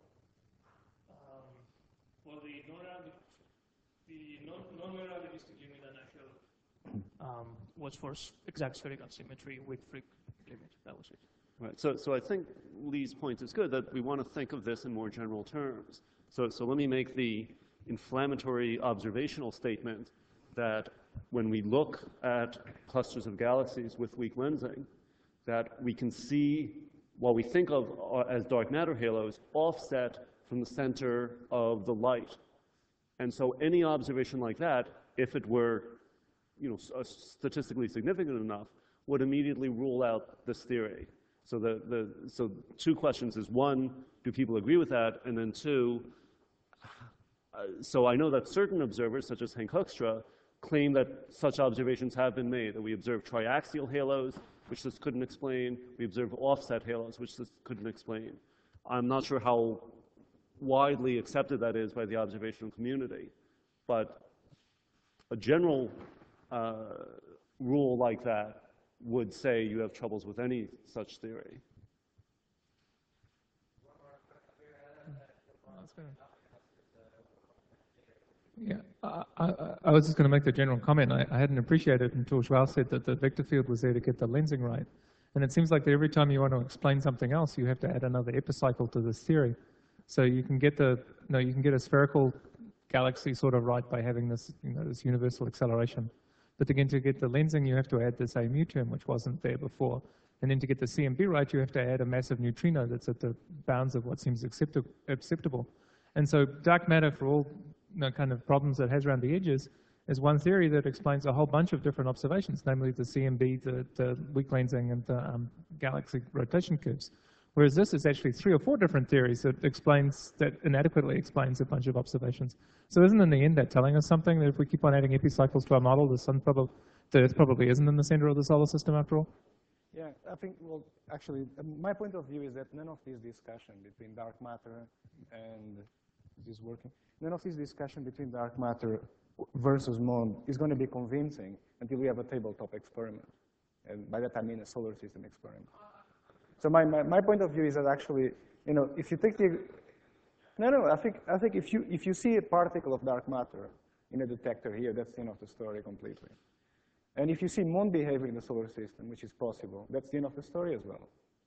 Well, the non-relativistic limit and actual was for exact spherical symmetry with Frick limit. That was it. Right. So I think Lee's point is good, that we want to think of this in more general terms. So let me make the inflammatory observational statement that when we look at clusters of galaxies with weak lensing, that we can see what we think of as dark matter halos offset from the center of the light. And so any observation like that, if it were statistically significant enough, would immediately rule out this theory. So so two questions is, one, do people agree with that? And then two, so I know that certain observers, such as Henk Hoekstra, claim that such observations have been made, that we observe triaxial halos, which this couldn't explain. We observe offset halos, which this couldn't explain. I'm not sure how widely accepted that is by the observational community, but a general rule like that would say you have troubles with any such theory. Yeah, I was just going to make the general comment. I hadn't appreciated until Joao said that the vector field was there to get the lensing right. And it seems like that every time you want to explain something else, you have to add another epicycle to this theory. So you can get you can get a spherical galaxy sort of right by having this, this universal acceleration. But again, to get the lensing, you have to add this AMU term, which wasn't there before. And then to get the CMB right, you have to add a massive neutrino that's at the bounds of what seems acceptable. And so dark matter, for all kind of problems it has around the edges, is one theory that explains a whole bunch of different observations, namely the CMB, the weak lensing, and the galaxy rotation curves. Whereas this is actually 3 or 4 different theories that inadequately explains a bunch of observations. So isn't in the end that telling us something, that if we keep on adding epicycles to our model, the Earth probably isn't in the center of the solar system after all? Yeah, I think, well, actually, my point of view is that none of this discussion between dark matter and, is this working? None of this discussion between dark matter versus Mond is going to be convincing until we have a tabletop experiment. And by that I mean a solar system experiment. So my point of view is that actually, if you take the, I think if you see a particle of dark matter in a detector here, that's the end of the story completely. And if you see Mond behavior in the solar system, which is possible, that's the end of the story as well.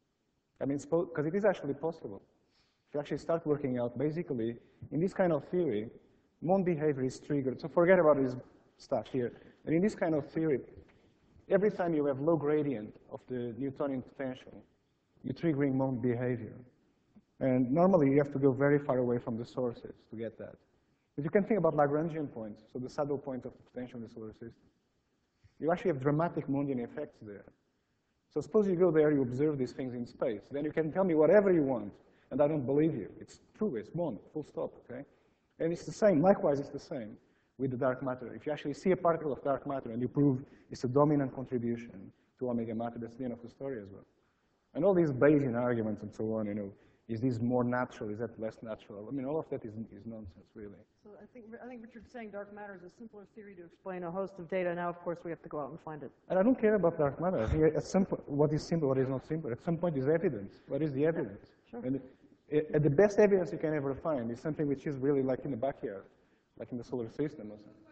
I mean, because it is actually possible. If you actually start working out, basically, in this kind of theory, Mond behavior is triggered. So forget about this stuff here. And in this kind of theory, every time you have low gradient of the Newtonian potential, you're triggering Mond behavior. And normally, you have to go very far away from the sources to get that. But you can think about Lagrangian points, so the saddle point of the potential in the solar system. You actually have dramatic Mondian effects there. So suppose you go there, you observe these things in space. Then you can tell me whatever you want, and I don't believe you. It's true, it's Mond, full stop, okay? And it's the same, likewise it's the same with the dark matter. If you actually see a particle of dark matter and you prove it's a dominant contribution to omega matter, that's the end of the story as well. And all these Bayesian arguments and so on, Is this more natural? Is that less natural? I mean, all of that is nonsense, really. So I think Richard's saying dark matter is a simpler theory to explain a host of data. Now, of course, we have to go out and find it. And I don't care about dark matter. I think at some point, what is simple, what is not simple. At some point is evidence. What is the evidence? Sure. And the best evidence you can ever find is something which is really like in the backyard, like in the solar system or something.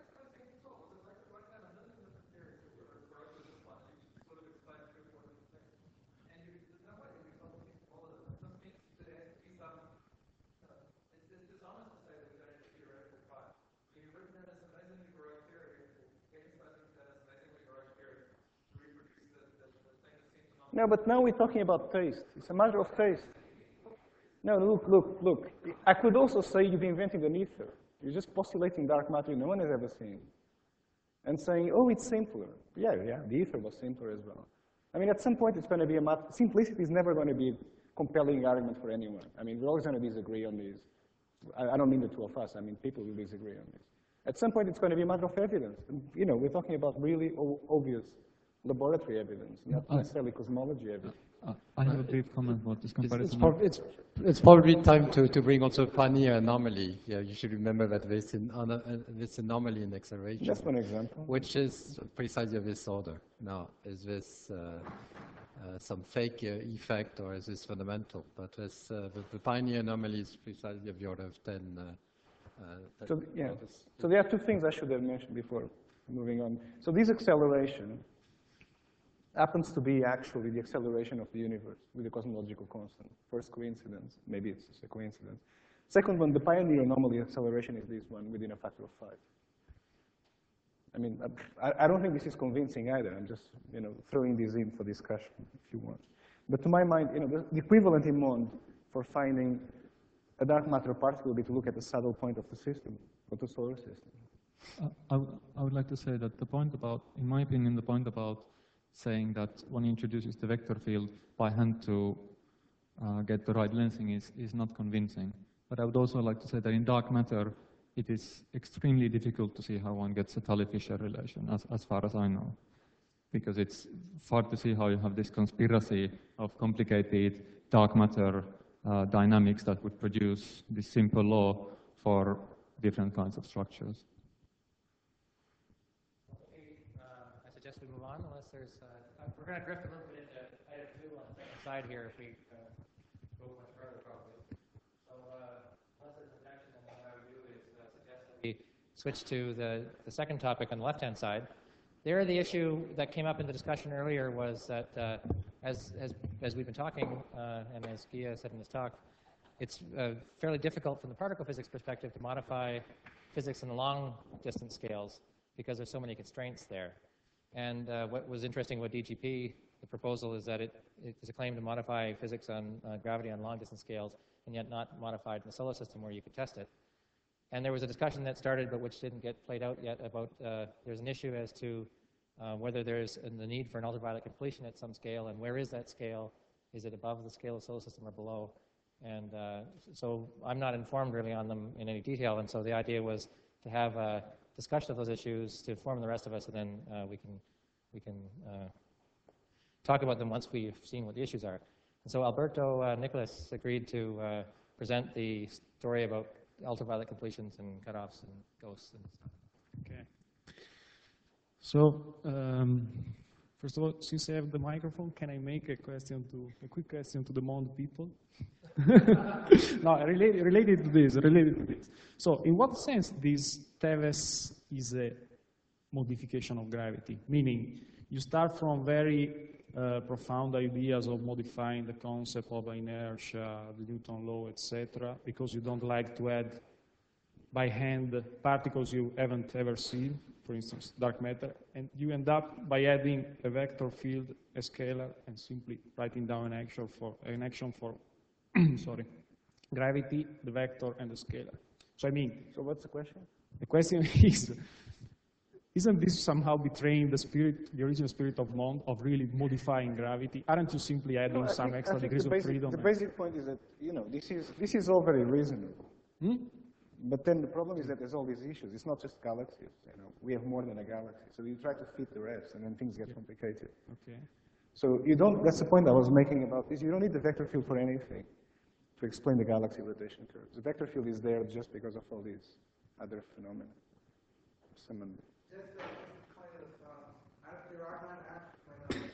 No, but now we're talking about taste. It's a matter of taste. No, look. I could also say you've invented an ether. You're just postulating dark matter no one has ever seen. And saying, oh, it's simpler. Yeah, the ether was simpler as well. I mean, at some point it's going to be a matter, simplicity is never going to be a compelling argument for anyone. I mean, we're always going to disagree on these. I don't mean the two of us, I mean people will disagree on this. At some point it's going to be a matter of evidence. And, you know, we're talking about really obvious laboratory evidence, not necessarily cosmology evidence. I have a brief comment about this comparison. It's probably time to bring also Panier anomaly. Yeah, you should remember that there's this anomaly in acceleration. Just one example. Which is precisely of this order. Now, is this some fake effect or is this fundamental? But this, the Pioneer anomaly is precisely of the order of 10. So there are two things I should have mentioned before moving on. So this acceleration happens to be actually the acceleration of the universe with the cosmological constant. First coincidence, maybe it's just a coincidence. Second one, the Pioneer anomaly acceleration is this one within a factor of 5. I mean, I don't think this is convincing either. I'm just, you know, throwing this in for discussion if you want. But to my mind, you know, the equivalent in Mond for finding a dark matter particle would be to look at the saddle point of the system, of the solar system. I would like to say that the point about, in my opinion, the point about saying that one introduces the vector field by hand to get the right lensing is not convincing. But I would also like to say that in dark matter, it is extremely difficult to see how one gets a Tully-Fisher relation, as far as I know. Because it's hard to see how you have this conspiracy of complicated dark matter dynamics that would produce this simple law for different kinds of structures. I suggest we move on unless there's, we're going to drift a little bit into item 2 on the second side here if we go much further probably. So unless there's objection, then what I would do is suggest that we switch to the second topic on the left-hand side. There, the issue that came up in the discussion earlier was that as we've been talking, and as Gia said in his talk, it's fairly difficult from the particle physics perspective to modify physics in the long-distance scales because there's so many constraints there. And what was interesting with DGP, the proposal is that it is a claim to modify physics on gravity on long-distance scales, and yet not modified in the solar system where you could test it. And there was a discussion that started, but which didn't get played out yet, about there's an issue as to whether there's the need for an ultraviolet completion at some scale, and where is that scale? Is it above the scale of the solar system or below? And so I'm not informed really on them in any detail, and so the idea was to have a discussion of those issues to inform the rest of us, and then we can talk about them once we've seen what the issues are. And so Alberto Nicolas agreed to present the story about ultraviolet completions and cutoffs and ghosts and stuff. Okay. So, first of all, since I have the microphone, can I make a quick question to the Mond people? No, related to this. So, in what sense this TeVeS is a modification of gravity? Meaning, you start from very profound ideas of modifying the concept of inertia, the Newton law, etc., because you don't like to add by hand particles you haven't ever seen, for instance, dark matter, and you end up by adding a vector field, a scalar, and simply writing down an action for sorry, gravity, the vector, and the scalar. So I mean, so what's the question? The question is, isn't this somehow betraying the spirit, the original spirit of Mond, of really modifying gravity? Aren't you simply adding some extra degrees of freedom? The basic point is that, you know, this is all very reasonable. But then the problem is that there's all these issues. It's not just galaxies. You know, we have more than a galaxy. So you try to fit the rest, and then things get complicated. Okay. So you don't. That's the point I was making about this. You don't need the vector field for anything. to explain the galaxy rotation curves. The vector field is there just because of all these other phenomena. Someone. Just kind of, there are not actually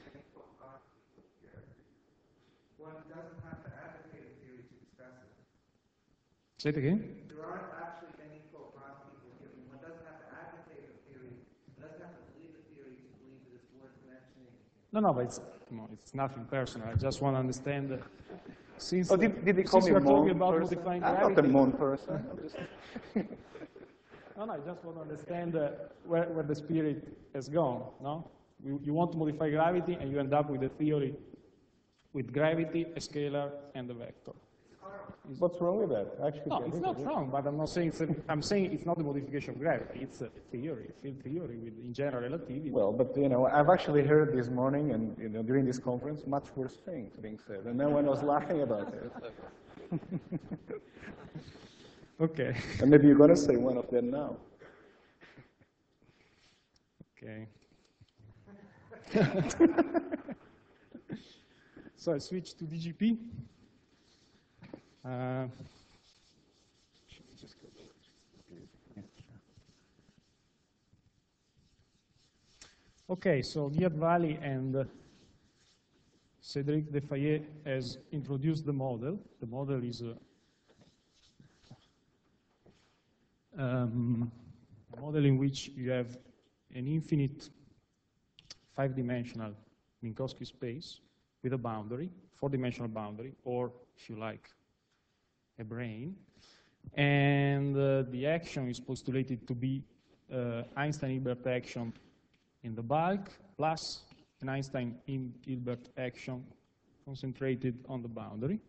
one doesn't have to advocate a theory to express it. Say it again. There aren't actually any quantum people here. One doesn't have to advocate a theory. One doesn't have to believe the theory to believe that it's worth mentioning. No, but it's nothing personal. I just want to understand. Since, did he call me we're a talking moon about person? modifying I'm gravity. not a moon person. I'm just No, I just want to understand where the spirit has gone. No, you want to modify gravity, and you end up with a theory with gravity, a scalar, and a vector. What's wrong with that? Actually, No, it's not wrong, but I'm not saying I'm saying it's not the modification of gravity. It's a theory, field theory with in general relativity. Well, but I've actually heard this morning and during this conference much worse things being said, and no one was laughing about it. Okay. And maybe you're going to say one of them now. Okay. So I switch to DGP. Okay, so Liat Valley and Cédric Defayet has introduced the model. The model is a model in which you have an infinite 5-dimensional Minkowski space with a boundary, 4-dimensional boundary, or if you like, a brane. And the action is postulated to be Einstein-Hilbert action in the bulk plus an Einstein-Hilbert action concentrated on the boundary.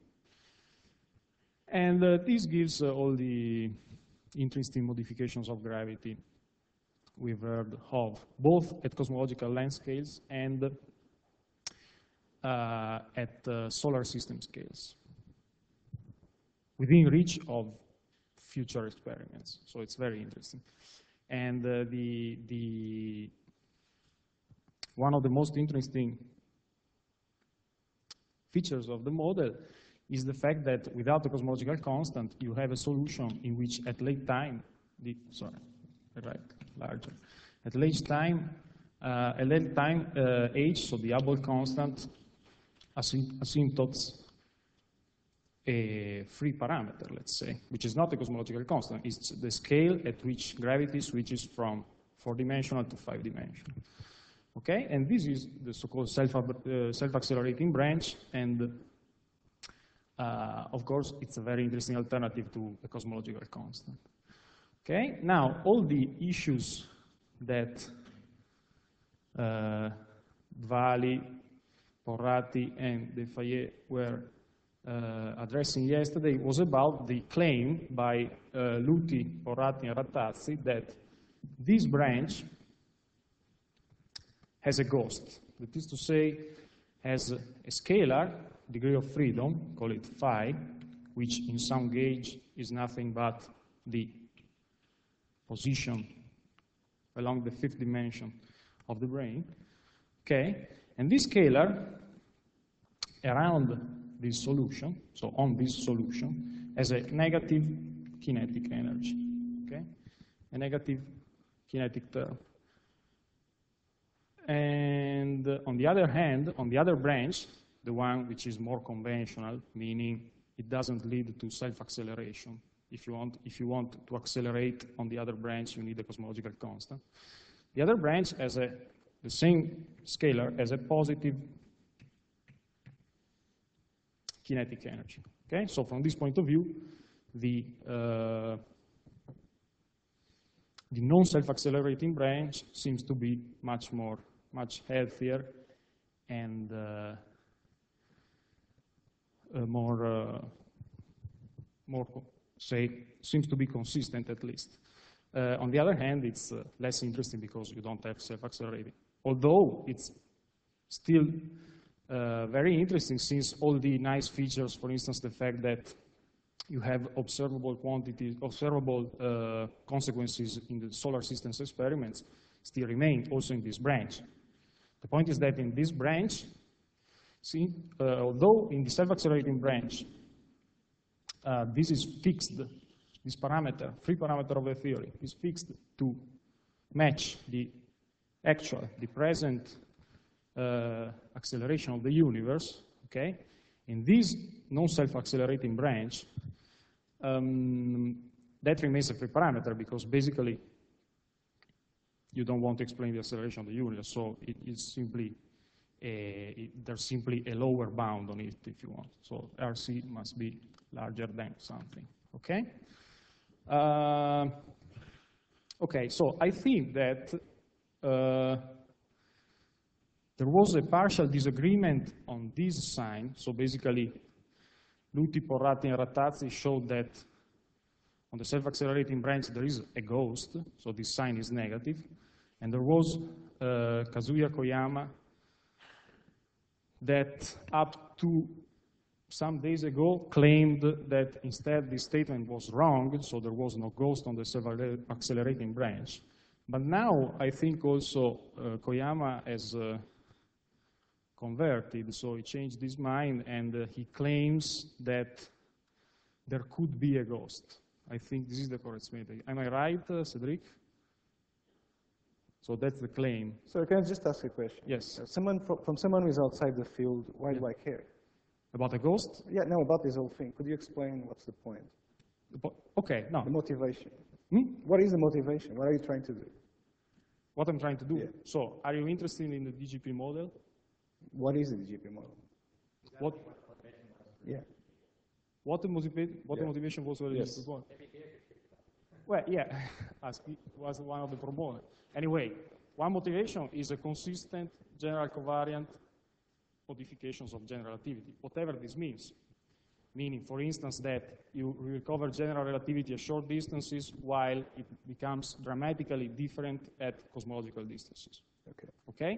And this gives all the interesting modifications of gravity we've heard of, both at cosmological length scales and at solar system scales, within reach of future experiments. So it's very interesting. And one of the most interesting features of the model is the fact that without the cosmological constant, you have a solution in which at late time, at late time, h, so the Hubble constant, asymptotes a free parameter, let's say, which is not a cosmological constant. It's the scale at which gravity switches from 4-dimensional to 5-dimensional. Okay, and this is the so-called self-accelerating branch, and of course, it's a very interesting alternative to the cosmological constant. Okay, now all the issues that Valley, Porrati, and Defayet were addressing yesterday was about the claim by Luti, Porrati, and Rattazzi that this branch has a ghost. That is to say, has a scalar degree of freedom, call it phi, which in some gauge is nothing but the position along the 5th dimension of the brane. Okay, and this scalar around this solution, so on this solution, has a negative kinetic energy. Okay, a negative kinetic term. And on the other hand, on the other branch, the one which is more conventional, meaning it doesn't lead to self-acceleration. If you want to accelerate on the other branch, you need a cosmological constant. The other branch has the same scalar as a positive kinetic energy. Okay, so from this point of view, the non-self-accelerating branch seems to be much healthier and seems to be consistent at least. On the other hand, it's less interesting because you don't have self-accelerating. Although it's still very interesting since all the nice features, for instance, the fact that you have observable quantities, observable consequences in the solar systems experiments still remain also in this branch. The point is that in this branch, although in the self-accelerating branch, this is fixed. This parameter, free parameter of the theory, is fixed to match the present acceleration of the universe, okay? In this non-self-accelerating branch, that remains a free parameter because basically you don't want to explain the acceleration of the universe, so it's simply there's simply a lower bound on it if you want. So RC must be larger than something, okay? Okay, so I think that there was a partial disagreement on this sign. So basically, Luti, Porratti, and Rattazzi showed that on the self-accelerating branch there is a ghost, so this sign is negative. And there was Kazuya Koyama that up to some days ago claimed that instead this statement was wrong, so there was no ghost on the self-accelerating branch. But now I think also Koyama has converted, so he changed his mind and he claims that there could be a ghost. I think this is the correct statement. Am I right, Cedric? So that's the claim. So can I just ask a question? Yes. From someone who is outside the field, why do I care? About a ghost? Yeah, no, about this whole thing. Could you explain what's the point? Okay, no. The motivation. What is the motivation? What are you trying to do? What I'm trying to do? Yeah. So, are you interested in the DGP model? What is the DGP model? What? Yeah. What the motivation was for the DGP model? Well, yeah, as it was one of the proponents. Anyway, one motivation is a consistent general covariant modifications of general relativity, whatever this means. Meaning, for instance, that you recover general relativity at short distances while it becomes dramatically different at cosmological distances. Okay?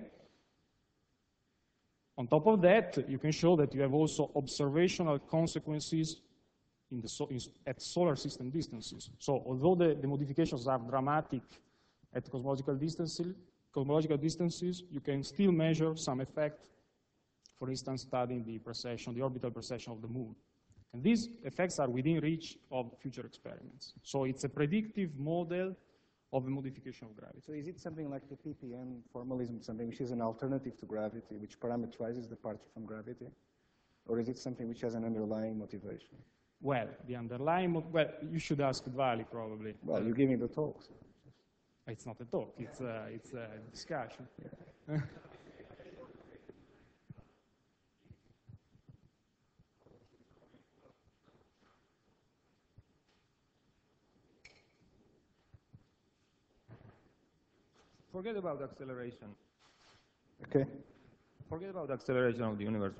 On top of that, you can show that you have also observational consequences at solar system distances. So although the modifications are dramatic at cosmological distances, you can still measure some effect, for instance, studying the precession, the orbital precession of the moon. And these effects are within reach of future experiments. So it's a predictive model of the modification of gravity. So is it something like the PPM formalism, something which is an alternative to gravity, which parameterizes departure from gravity? Or is it something which has an underlying motivation? Well, the underlying, well, you should ask Vali probably. Well, you give me the talk. So. It's not a talk, it's a discussion. Yeah. Forget about acceleration. Okay. Forget about acceleration of the universe.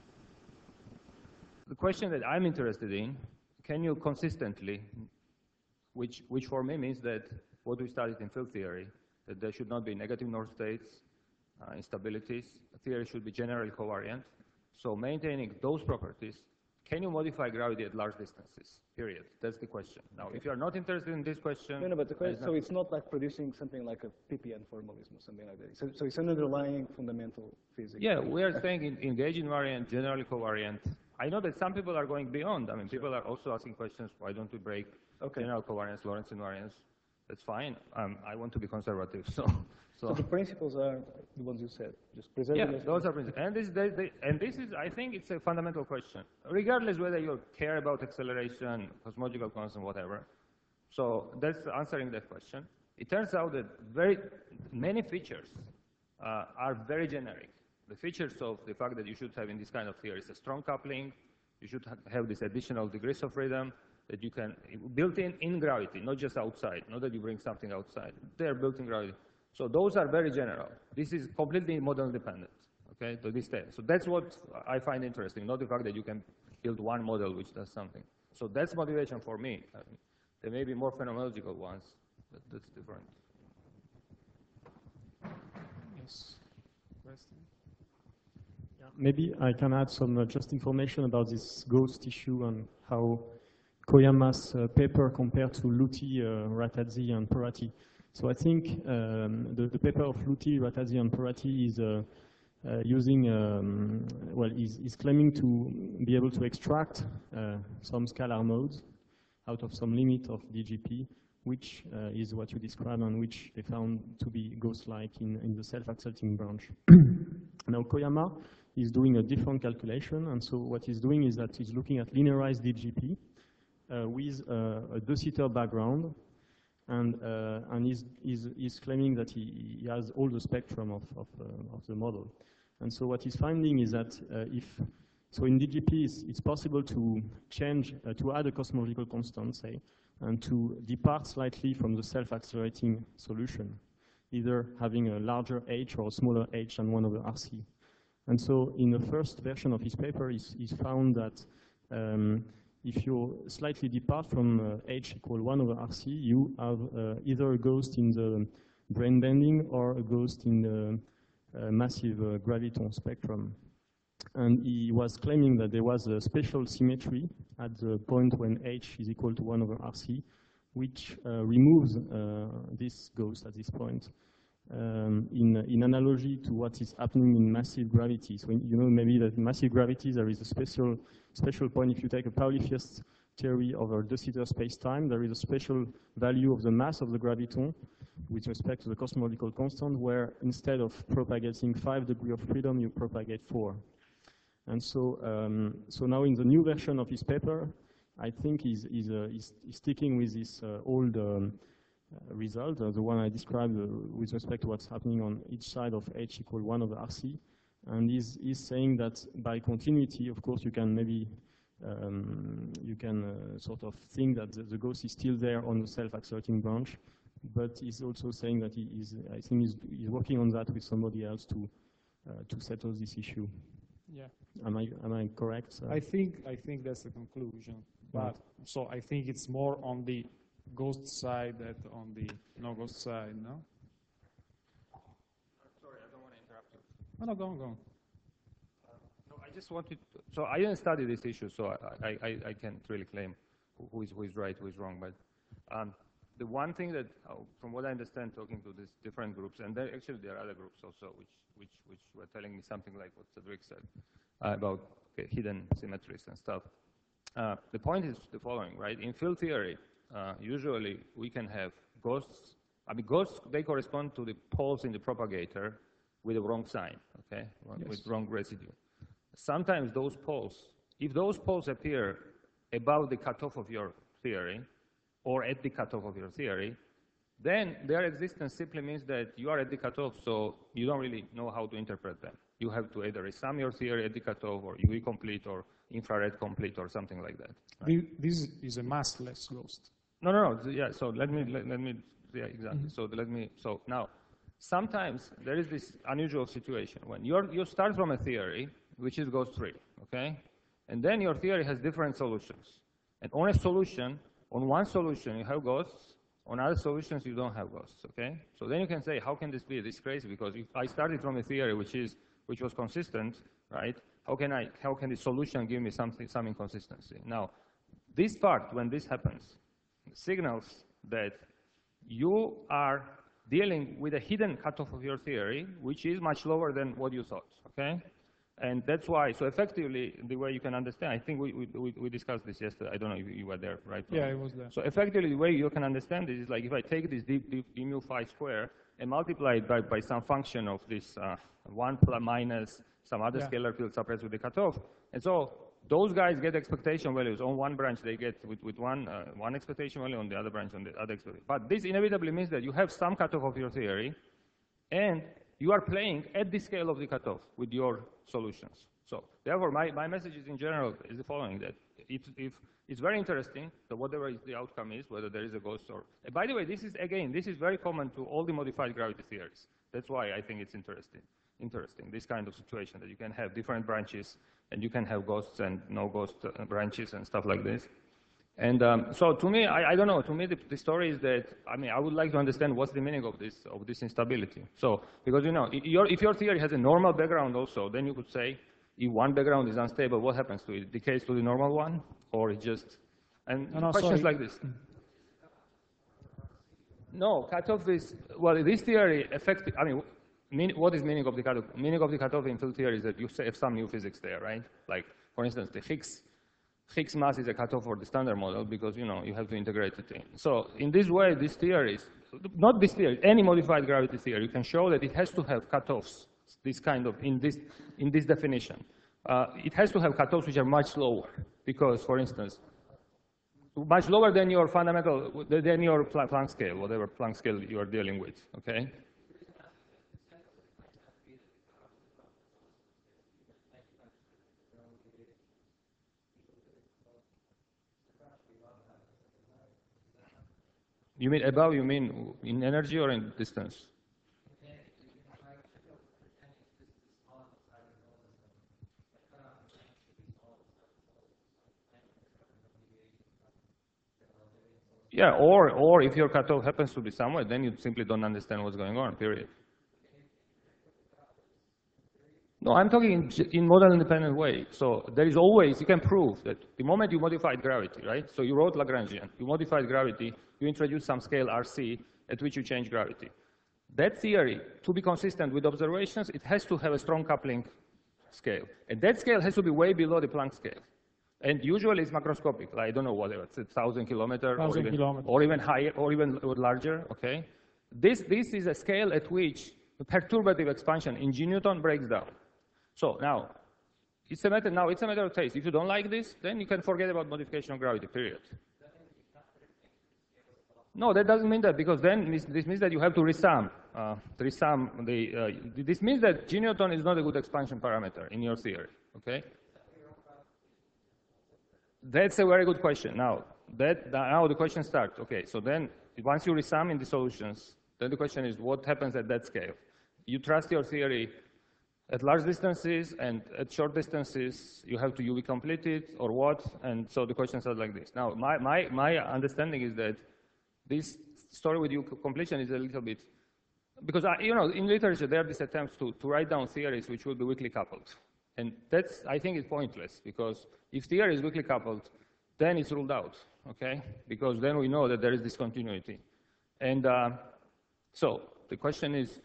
The question that I'm interested in, can you consistently, which for me means that what we studied in field theory, that there should not be negative North states, instabilities, a theory should be generally covariant. So maintaining those properties, can you modify gravity at large distances? Period. That's the question. Now, if you are not interested in this question... No, but the question, so it's not like producing something like a PPN formalism or something like that. So it's an underlying fundamental physics. Yeah, we are saying engage invariant, generally covariant. I know that some people are going beyond. I mean, people are also asking questions, why don't we break general covariance, Lorentz invariance? That's fine. I want to be conservative, so the principles are the ones you said. Just preserving. Yeah, those are principles. And this is, I think, it's a fundamental question, regardless whether you care about acceleration, cosmological constant, whatever. So that's answering that question. It turns out that many features are very generic. The features of the fact that you should have in this kind of theories a strong coupling, you should have this additional degrees of freedom that you can built in gravity, not just outside, not that you bring something outside. They are built in gravity. So those are very general. This is completely model dependent, okay, to this extent. So that's what I find interesting, not the fact that you can build one model which does something. So that's motivation for me. I mean, there may be more phenomenological ones, but that's different. Yes. Question? Yeah, maybe I can add some just information about this ghost issue and how Koyama's paper compared to Luti, Rattazzi, and Porratti. So I think the paper of Luti, Rattazzi, and Porratti is using, well, is claiming to be able to extract some scalar nodes out of some limit of DGP, which is what you described and which they found to be ghost-like in the self-accelerating branch. Now, Koyama is doing a different calculation, and so what he's doing is that he's looking at linearized DGP with a De Sitter background, and he's claiming that he has all the spectrum of the model. And so what he's finding is that so in DGP, it's possible to change, to add a cosmological constant, say, and to depart slightly from the self-accelerating solution, either having a larger h or a smaller h than 1 over RC. And so in the first version of his paper, he's found that if you slightly depart from h equal 1 over RC, you have either a ghost in the brain bending or a ghost in the massive graviton spectrum. And he was claiming that there was a special symmetry at the point when h is equal to 1 over RC, which removes this ghost at this point. In analogy to what is happening in massive gravity. So you know maybe that in massive gravity there is a special point. If you take a Pauli-Fierst theory over De Sitter space-time, there is a special value of the mass of the graviton with respect to the cosmological constant, where instead of propagating 5 degrees of freedom, you propagate 4. And so, so now in the new version of his paper, I think he's sticking with this old result, the one I described with respect to what's happening on each side of h equal 1 over RC. And he's saying that by continuity, of course, you can maybe sort of think that the ghost is still there on the self-accelerating branch, but he's also saying that I think he's working on that with somebody else to settle this issue. Yeah. Am I correct? So I think that's the conclusion. But so I think it's more on the ghost side than on the no ghost side, no? Sorry, I don't want to interrupt you. No, go on. No, I just wanted to, so I didn't study this issue, so I can't really claim who is right, who is wrong. But the one thing that, from what I understand, talking to these different groups, and actually there are other groups also which were telling me something like what Cedric said about hidden symmetries and stuff. The point is the following, right? In field theory, usually we can have ghosts. I mean, ghosts, they correspond to the poles in the propagator with the wrong sign, okay? Yes. With wrong residue. Sometimes those poles, if those poles appear above the cutoff of your theory, or at the cutoff of your theory, then their existence simply means that you are at the cutoff, so you don't really know how to interpret them. You have to either sum your theory at the cutoff, or UV complete, or infrared complete, or something like that. Right? This is a massless ghost. No. Yeah. So let me. Yeah, exactly. Mm-hmm. So now, sometimes there is this unusual situation when you start from a theory which is ghost free, okay, and then your theory has different solutions, and on one solution you have ghosts, on other solutions you don't have ghosts, okay? So then you can say, how can this be? This is crazy, because if I started from a theory which was consistent, right? How can the solution give me some inconsistency? Now, this part, when this happens, signals that you are dealing with a hidden cutoff of your theory, which is much lower than what you thought, okay? And that's why, so effectively, the way you can understand, I think we discussed this yesterday. I don't know if you were there, right? Yeah, I was there. So effectively, the way you can understand this is like if I take this d mu phi square and multiply it by some function of this 1 plus minus some other scalar field suppressed with the cutoff. And so those guys get expectation values. On one branch, they get with one expectation value, on the other branch, on the other expectation. But this inevitably means that you have some cutoff of your theory, and you are playing at the scale of the cutoff with your solutions. So therefore, my message is in general is the following, that if it's very interesting, so whatever the outcome is, whether there is a ghost or... by the way, this is very common to all the modified gravity theories. That's why I think it's interesting, this kind of situation, that you can have different branches, and you can have ghosts and no ghost branches and stuff like this. And so to me, I don't know, to me the story is that, I mean, I would like to understand what's the meaning of this instability. So, because, you know, if your theory has a normal background also, then you could say, if one background is unstable, what happens to it? It decays to the normal one? Or it just, and questions like this. No, cutoff is, well, this theory affects, I mean, what is meaning of the cutoff? Meaning of the cutoff in field theory is that you have some new physics there, right? Like, for instance, the Higgs mass is a cutoff for the standard model because, you know, you have to integrate it in. So in this way, these theories, not this theory, any modified gravity theory, you can show that it has to have cutoffs, this kind of, in this definition. It has to have cutoffs which are much lower because, for instance, much lower than your fundamental, than your Planck scale, whatever Planck scale you are dealing with, okay? You mean above, you mean in energy or in distance? Yeah, or if your cutoff happens to be somewhere, then you simply don't understand what's going on, period. No, I'm talking in model-independent way. So there is always, you can prove that the moment you modified gravity, right? So you wrote Lagrangian, you modified gravity, you introduce some scale RC at which you change gravity. That theory, to be consistent with observations, it has to have a strong coupling scale. And that scale has to be way below the Planck scale. And usually it's macroscopic, like, I don't know, whatever, it's 1,000 kilometers, or even higher, or even larger, okay? This is a scale at which the perturbative expansion in G Newton breaks down. So now, it's a matter of taste. If you don't like this, then you can forget about modification of gravity, period. No, that doesn't mean that, because then this means that you have to resum. This means that G Newton is not a good expansion parameter in your theory, okay? That's a very good question. Now the question starts. Okay, so then once you resum in the solutions, then the question is what happens at that scale? You trust your theory at large distances, and at short distances you have to UV complete it, or what? And so the questions are like this. Now my understanding is that this story with UV completion is a little bit, because you know, in literature there are these attempts to write down theories which will be weakly coupled. And that's, I think, is pointless, because if theory is weakly coupled, then it's ruled out, okay? Because then we know that there is discontinuity. And so the question is,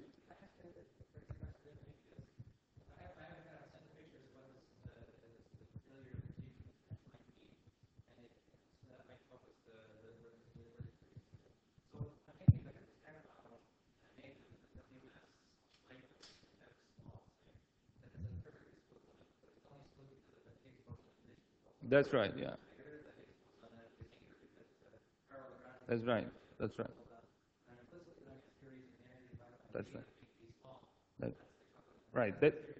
that's right, yeah. That's right, that's right. That's right. Right.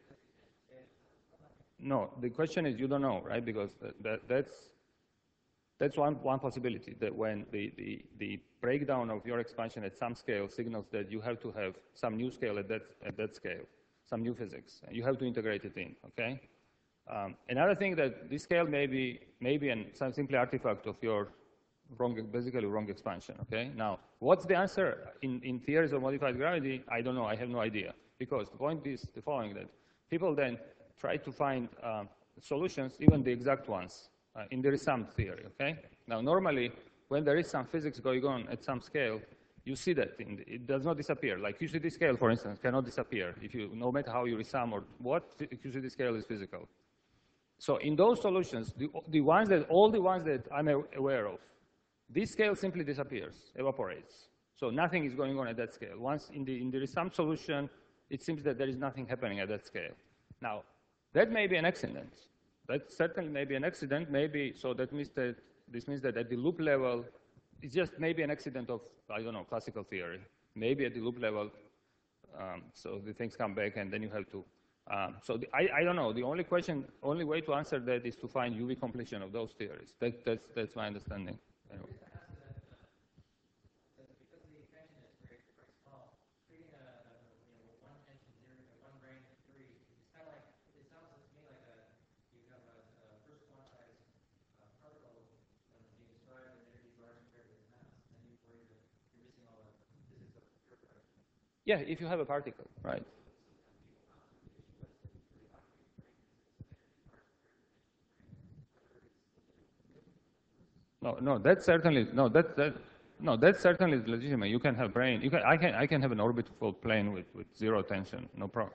No, the question is you don't know, right? Because that's one possibility, that when the breakdown of your expansion at some scale signals that you have to have some new scale at that scale, some new physics, and you have to integrate it in, okay? Another thing, that this scale may be some simply artifact of your basically wrong expansion, okay? Now, what's the answer in theories of modified gravity? I don't know, I have no idea. Because the point is the following, that people then try to find solutions, even the exact ones, in the resum theory, okay? Now, normally, when there is some physics going on at some scale, you see that it does not disappear. Like QCD scale, for instance, cannot disappear. No matter how you resum or what, QCD scale is physical. So in those solutions, all the ones that I'm aware of, this scale simply disappears, evaporates. So nothing is going on at that scale. Once in the resum solution, it seems that there is nothing happening at that scale. Now, that may be an accident. That certainly may be an accident. Maybe, so that means that this means that at the loop level, it's just maybe an accident of, I don't know, classical theory. Maybe at the loop level, so the things come back, and then you have to. I don't know. The only way to answer that is to find UV completion of those theories. That's my understanding. Anyway. Yeah, if you have a particle, right. No, that's certainly, no, No, that certainly is legitimate. You can have brain. I can have an orbital plane with zero tension, no problem.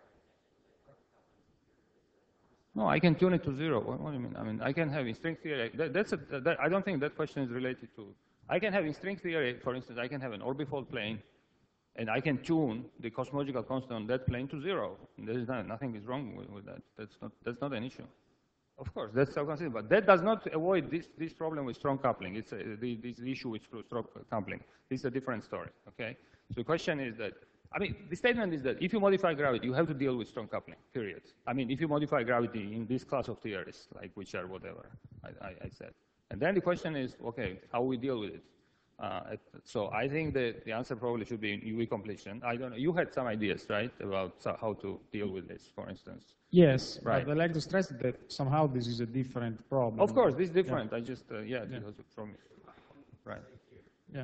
No, I can tune it to zero. What do you mean? I mean, I can have in string theory. I don't think that question is related to. I can have in string theory, for instance, I can have an orbifold plane, and I can tune the cosmological constant on that plane to zero. And there is nothing is wrong with that. That's not an issue. Of course, that's self-consistent, but that does not avoid this problem with strong coupling. It's this issue with strong coupling. This is a different story, okay? So the question is that, I mean, the statement is that if you modify gravity, you have to deal with strong coupling, period. I mean, if you modify gravity in this class of theories, like which are whatever I said. And then the question is, okay, how we deal with it? So I think that the answer probably should be in UV completion. I don't know. You had some ideas, right, about how to deal with this, for instance. Yes, right. But I'd like to stress that somehow this is a different problem. Of course, this is different. Yeah. I just, because from, right. Yeah.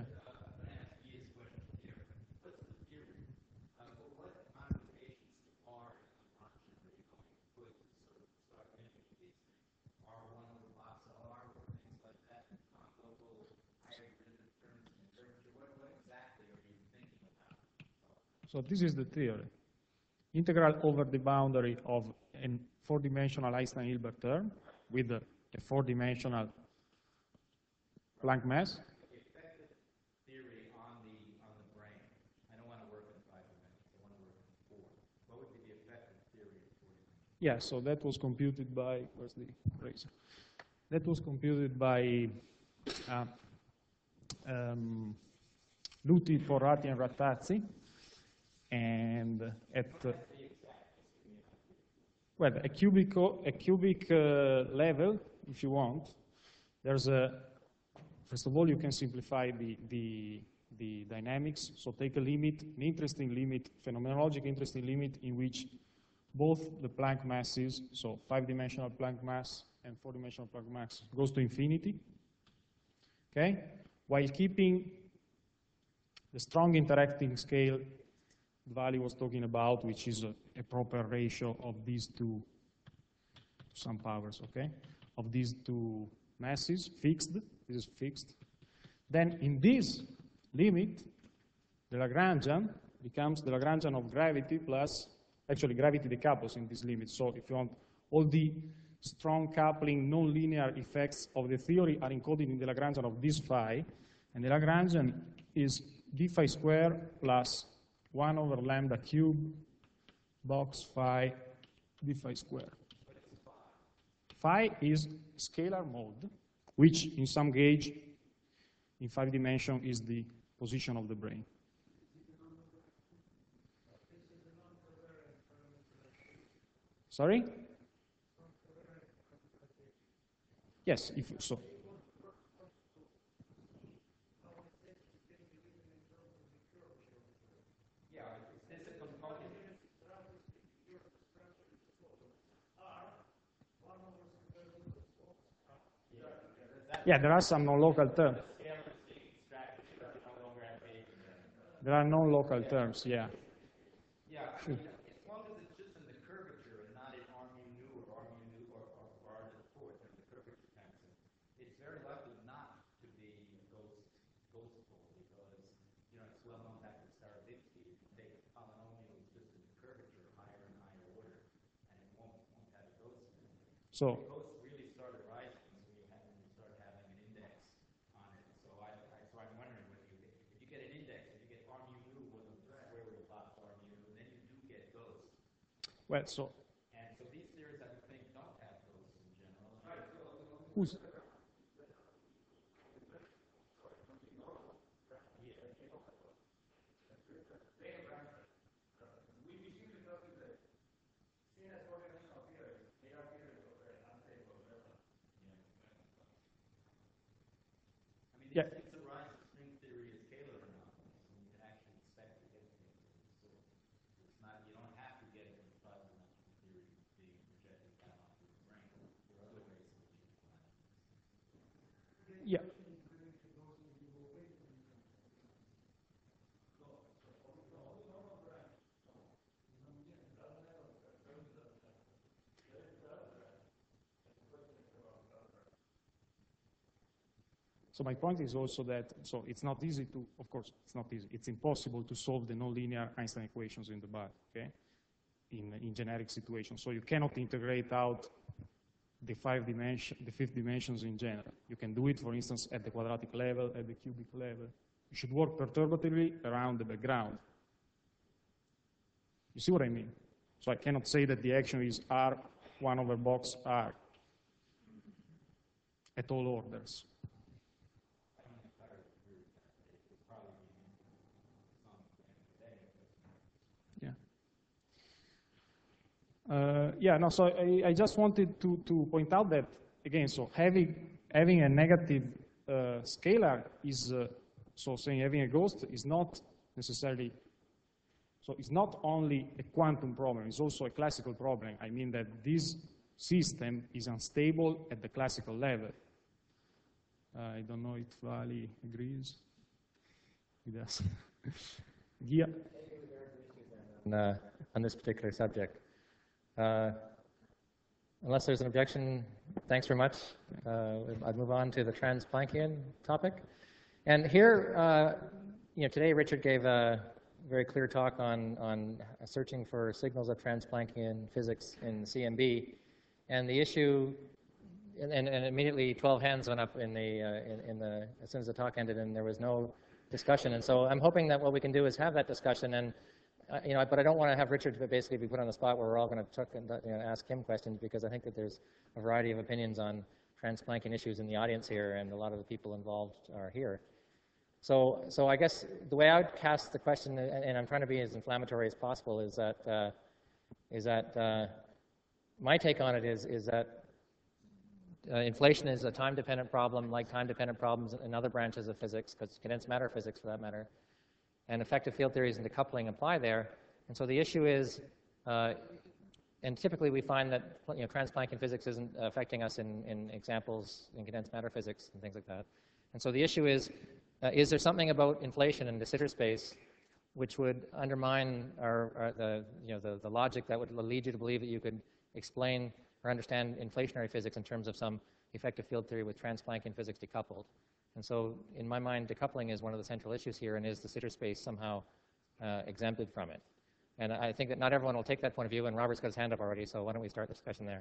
So this is the theory. Integral over the boundary of a four-dimensional Einstein-Hilbert term with a four-dimensional Planck mass. Theory on the brain. I don't want to work in 5 dimensions. I want to work in 4. What would be the effective theory of 4 dimensions? Yeah, so that was computed by, where's the razor? That was computed by Luti, Porrati, and Rattazzi. And at well, a cubic level, if you want, there's a, first of all, you can simplify the dynamics. So take a limit, an interesting limit, phenomenologic interesting limit in which both the Planck masses, so 5-dimensional Planck mass and 4-dimensional Planck mass, goes to infinity, okay? While keeping the strong interacting scale Vali was talking about, which is a proper ratio of these two, some powers, okay? Of these two masses, fixed, this is fixed. Then in this limit, the Lagrangian becomes the Lagrangian of gravity plus, actually gravity decouples in this limit. So if you want, all the strong coupling, nonlinear effects of the theory are encoded in the Lagrangian of this phi, and the Lagrangian is d phi square plus 1 over lambda cube box phi d phi square. Phi is scalar mode, which in some gauge in 5 dimension is the position of the brain. Sorry? Yes, if so. Yeah, there are some non-local terms. There are non-local terms, yeah. Yeah, I mean, as long as it's just in the curvature and not in R mu nu or R mu nu or R to the fourth and the curvature constant, it's very likely not to be ghostful because, you know, it's well known back to Starobinsky. If you take a polynomial just in the curvature, higher and higher order, and it won't have a ghost in it. So Ghosts really started rising when you start having an index on it. So I'm wondering whether if you get an index, if you get R mu nu was the square root of box R mu nu, then you do get ghosts. well, so And so these theories, I would think, don't have ghosts in general. who's I mean, these things arise in string theory as scalar anomalies, and you can actually expect to get things of this sort. It's not, you don't have to get it from 5-dimensional theory being projected down onto the brain. There are other ways in which you can find it. yeah. So my point is also that, so it's not easy to, of course, it's not easy. It's impossible to solve the nonlinear Einstein equations in the body, okay? In generic situations. So you cannot integrate out the fifth dimensions in general. You can do it, for instance, at the quadratic level, at the cubic level. You should work perturbatively around the background. You see what I mean? So I cannot say that the action is R 1 over box R at all orders. Yeah, no, so I just wanted to point out that, again, so having a negative scalar is, so saying having a ghost is not necessarily, so it's not only a quantum problem, it's also a classical problem. I mean that this system is unstable at the classical level. I don't know if Vali agrees with us. Gia? On this particular subject. Unless there's an objection, thanks very much. I'd move on to the trans-Planckian topic. And here, today Richard gave a very clear talk on searching for signals of trans-Planckian physics in CMB. And the issue, and immediately 12 hands went up as soon as the talk ended, and there was no discussion. And so I'm hoping that what we can do is have that discussion. And but I don't want to have Richard basically be put on the spot where we're all going to ask him questions, because I think that there's a variety of opinions on trans-Planckian issues in the audience here, and a lot of the people involved are here. So I guess the way I would cast the question, and I'm trying to be as inflammatory as possible, is that my take on it is that inflation is a time-dependent problem, like time-dependent problems in other branches of physics, because condensed matter physics, for that matter. And effective field theories and decoupling apply there. And so the issue is, and typically we find that trans-Planckian physics isn't affecting us in examples in condensed matter physics and things like that. And so the issue is there something about inflation in de Sitter space which would undermine the logic that would lead you to believe that you could explain or understand inflationary physics in terms of some effective field theory with trans-Planckian physics decoupled? And so, in my mind, decoupling is one of the central issues here, and is the Sitter space somehow exempted from it? And I think that not everyone will take that point of view, and Robert's got his hand up already, so why don't we start the discussion there?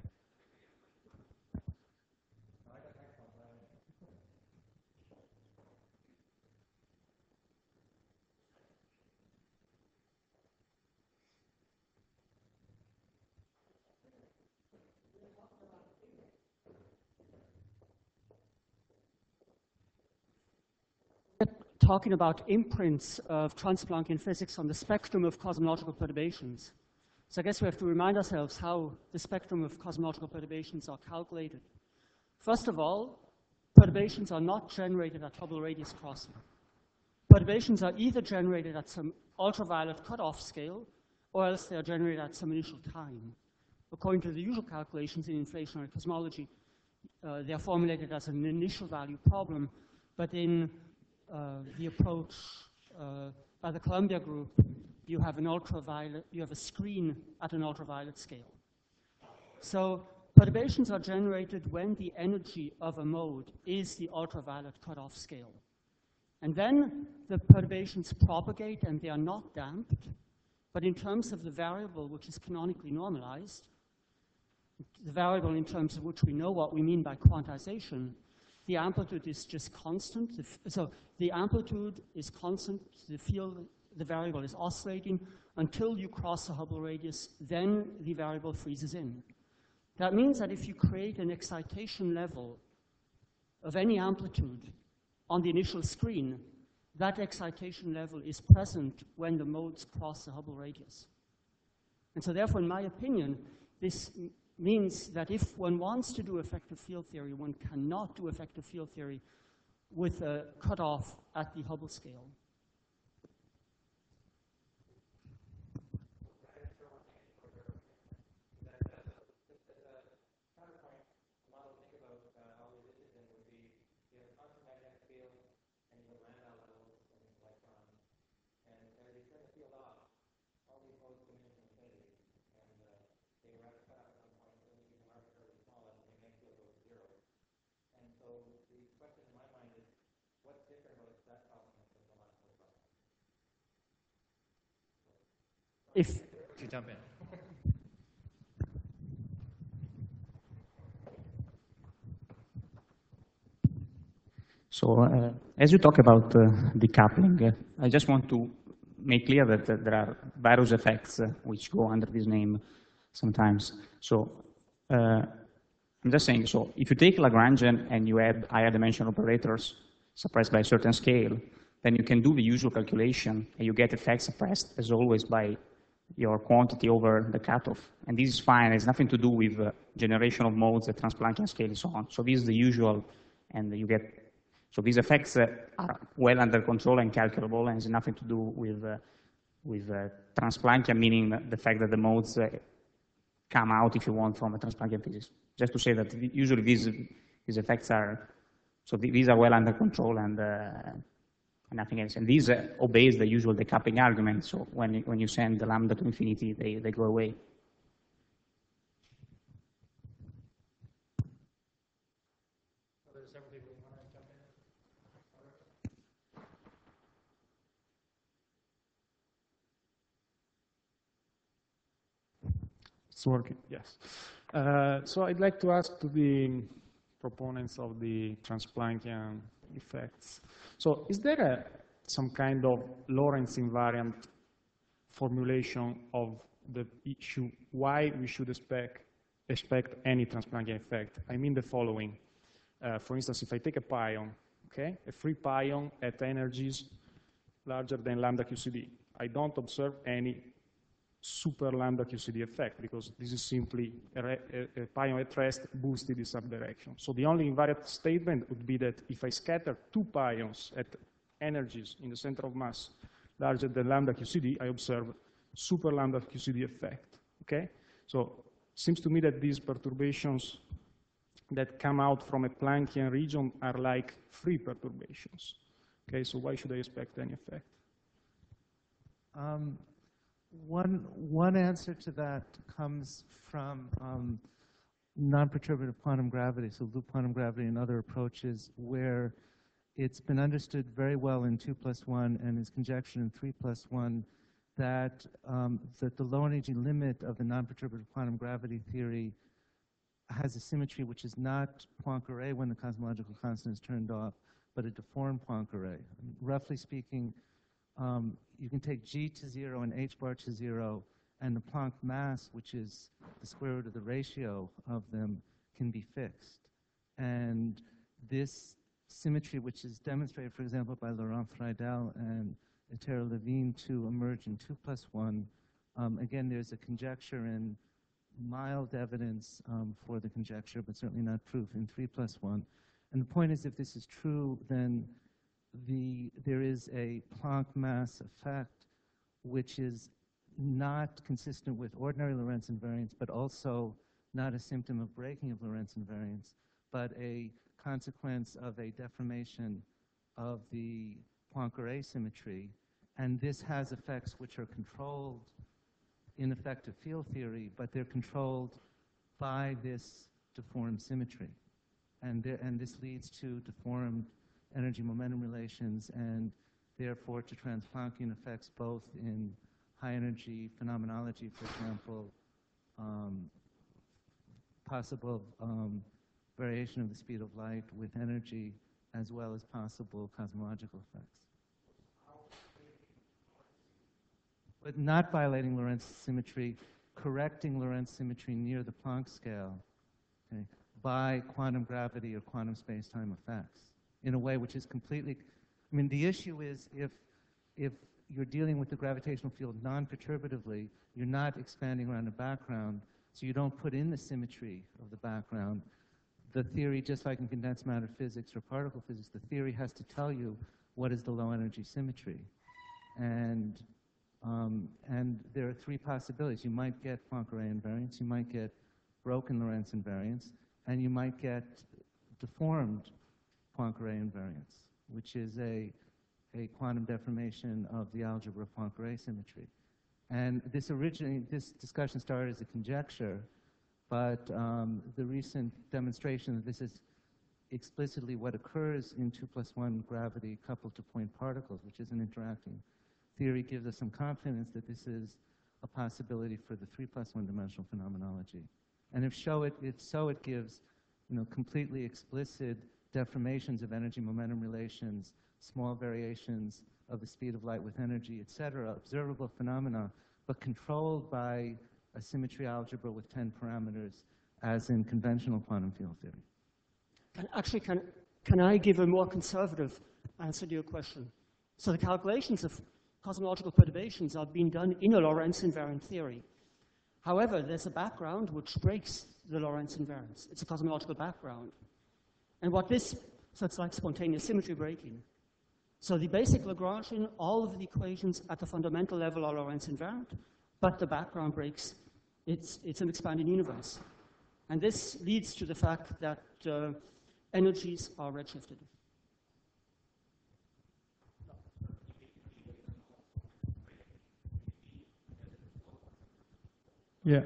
Talking about imprints of trans-Planckian physics on the spectrum of cosmological perturbations. So I guess we have to remind ourselves how the spectrum of cosmological perturbations are calculated. First of all, perturbations are not generated at Hubble radius crossing. Perturbations are either generated at some ultraviolet cutoff scale, or else they are generated at some initial time. According to the usual calculations in inflationary cosmology, they are formulated as an initial value problem, but in the approach by the Columbia group, you have a screen at an ultraviolet scale. So perturbations are generated when the energy of a mode is the ultraviolet cutoff scale. And then the perturbations propagate and they are not damped, but in terms of the variable which is canonically normalized, the variable in terms of which we know what we mean by quantization, the amplitude is just constant. So the amplitude is constant, the variable is oscillating until you cross the Hubble radius, then the variable freezes in. That means that if you create an excitation level of any amplitude on the initial screen, that excitation level is present when the modes cross the Hubble radius. And so therefore, in my opinion, this means that if one wants to do effective field theory, one cannot do effective field theory with a cutoff at the Hubble scale. If To jump in. So as you talk about decoupling, I just want to make clear that there are various effects which go under this name sometimes. So I'm just saying, so if you take Lagrangian and you add higher dimension operators suppressed by a certain scale, then you can do the usual calculation and you get effects suppressed as always by your quantity over the cutoff. And this is fine, it has nothing to do with generation of modes at Transplanckian scale and so on. So this is the usual, and you get, so these effects are well under control and calculable, and has nothing to do with Transplanckian, meaning the fact that the modes come out, if you want, from a Transplanckian physics. Just to say that usually these effects are, so these are well under control and nothing else. And these obeys the usual decoupling argument. So when you send the lambda to infinity, they go away. It's working, yes. So I'd like to ask to the proponents of the Transplanckian effects. So is there some kind of Lorentz invariant formulation of the issue why we should expect any Transplanckian effect? I mean the following. For instance, if I take a pion, okay, a free pion at energies larger than lambda QCD, I don't observe any super lambda QCD effect because this is simply a pion at rest boosted in some direction. So the only invariant statement would be that if I scatter two pions at energies in the center of mass larger than lambda QCD, I observe super lambda QCD effect, okay? So it seems to me that these perturbations that come out from a Planckian region are like free perturbations, okay? So why should I expect any effect? One answer to that comes from non-perturbative quantum gravity, so loop quantum gravity and other approaches where it's been understood very well in 2+1 and is conjectured in 3+1 that the low energy limit of the non-perturbative quantum gravity theory has a symmetry which is not Poincare when the cosmological constant is turned off, but a deformed Poincare. Roughly speaking, you can take G to 0 and H bar to 0, and the Planck mass, which is the square root of the ratio of them, can be fixed. And this symmetry, which is demonstrated, for example, by Laurent Friedel and Etero Levine to emerge in 2+1, again, there's a conjecture and mild evidence for the conjecture, but certainly not proof in 3+1. And the point is, if this is true, then there is a Planck mass effect which is not consistent with ordinary Lorentz invariance, but also not a symptom of breaking of Lorentz invariance, but a consequence of a deformation of the Poincare symmetry. And this has effects which are controlled in effective field theory, but they're controlled by this deformed symmetry. And this leads to deformed energy momentum relations and therefore to Transplanckian effects both in high energy phenomenology, for example, possible variation of the speed of light with energy, as well as possible cosmological effects. But not violating Lorentz symmetry, correcting Lorentz symmetry near the Planck scale, okay, by quantum gravity or quantum space-time effects in a way which is completely, I mean, the issue is if you're dealing with the gravitational field non-perturbatively, you're not expanding around the background, so you don't put in the symmetry of the background. The theory, just like in condensed matter physics or particle physics, the theory has to tell you what is the low energy symmetry. And there are three possibilities. You might get Poincare invariance, you might get broken Lorentz invariance, and you might get deformed Poincare invariance, which is a quantum deformation of the algebra of Poincare symmetry. And this discussion started as a conjecture, but the recent demonstration that this is explicitly what occurs in 2+1 gravity coupled to point particles, which is an interacting theory, gives us some confidence that this is a possibility for the 3+1 dimensional phenomenology. And if so, it gives, completely explicit deformations of energy momentum relations, small variations of the speed of light with energy, etc., observable phenomena, but controlled by a symmetry algebra with 10 parameters, as in conventional quantum field theory. Can I give a more conservative answer to your question? So the calculations of cosmological perturbations are being done in a Lorentz invariant theory. However, there's a background which breaks the Lorentz invariance. It's a cosmological background. And so it's like spontaneous symmetry breaking. So the basic Lagrangian, all of the equations at the fundamental level are Lorentz invariant, but the background breaks. It's an expanding universe. And this leads to the fact that energies are redshifted. Yeah.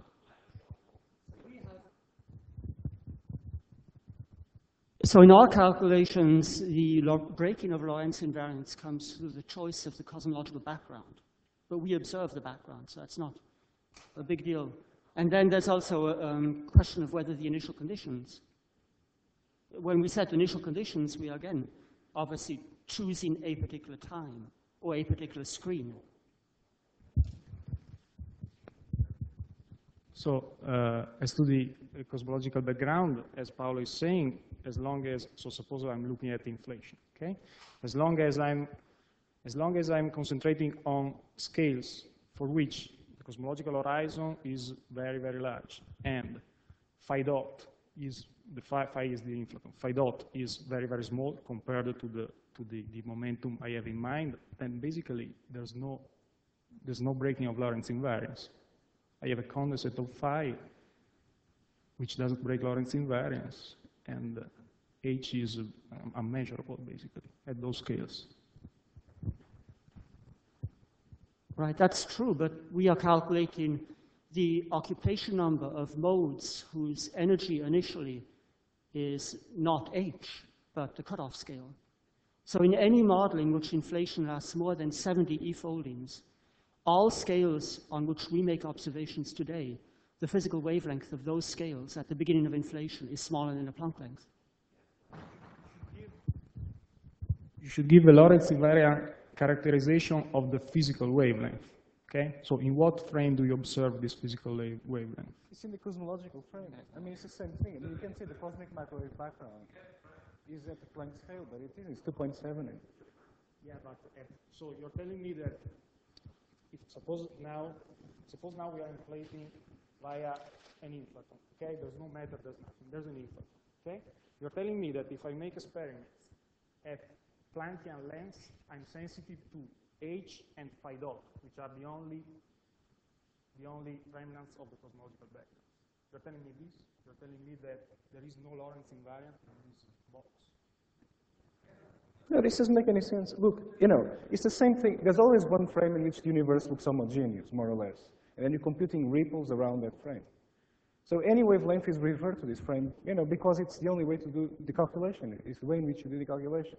So in our calculations, the breaking of Lorentz invariance comes through the choice of the cosmological background. But we observe the background, so that's not a big deal. And then there's also a question of whether the initial conditions, when we set initial conditions, we are again obviously choosing a particular time or a particular screen. So as to the cosmological background, as Paolo is saying, as long as, so suppose I'm looking at inflation, okay? As long as I'm concentrating on scales for which the cosmological horizon is very, very large, and phi dot is, phi is the inflaton, phi dot is very, very small compared to the momentum I have in mind, then basically there's no breaking of Lorentz invariance. I have a condensate of phi, which doesn't break Lorentz invariance, and H is unmeasurable, basically, at those scales. Right, that's true, but we are calculating the occupation number of modes whose energy initially is not H, but the cutoff scale. So in any model in which inflation lasts more than 70 E-foldings, all scales on which we make observations today, the physical wavelength of those scales at the beginning of inflation is smaller than a Planck length. You should give a Lorentz invariant characterization of the physical wavelength, okay? So in what frame do you observe this physical wavelength? It's in the cosmological frame. I mean, it's the same thing. I mean, you can see the cosmic microwave background is at the Planck scale, but it isn't. It's 2.7. Yeah, but so you're telling me that if suppose now we are inflating via an inflaton, okay? There's no matter, there's nothing. There's an inflaton, okay? You're telling me that if I make experiments at Planckian lengths, I'm sensitive to H and phi dot, which are the only remnants of the cosmological background. You're telling me this? You're telling me that there is no Lorentz invariant in this box? No, this doesn't make any sense. Look, it's the same thing. There's always one frame in which the universe looks homogeneous, more or less. And then you're computing ripples around that frame. So any wavelength is referred to this frame, because it's the only way to do the calculation. It's the way in which you do the calculation.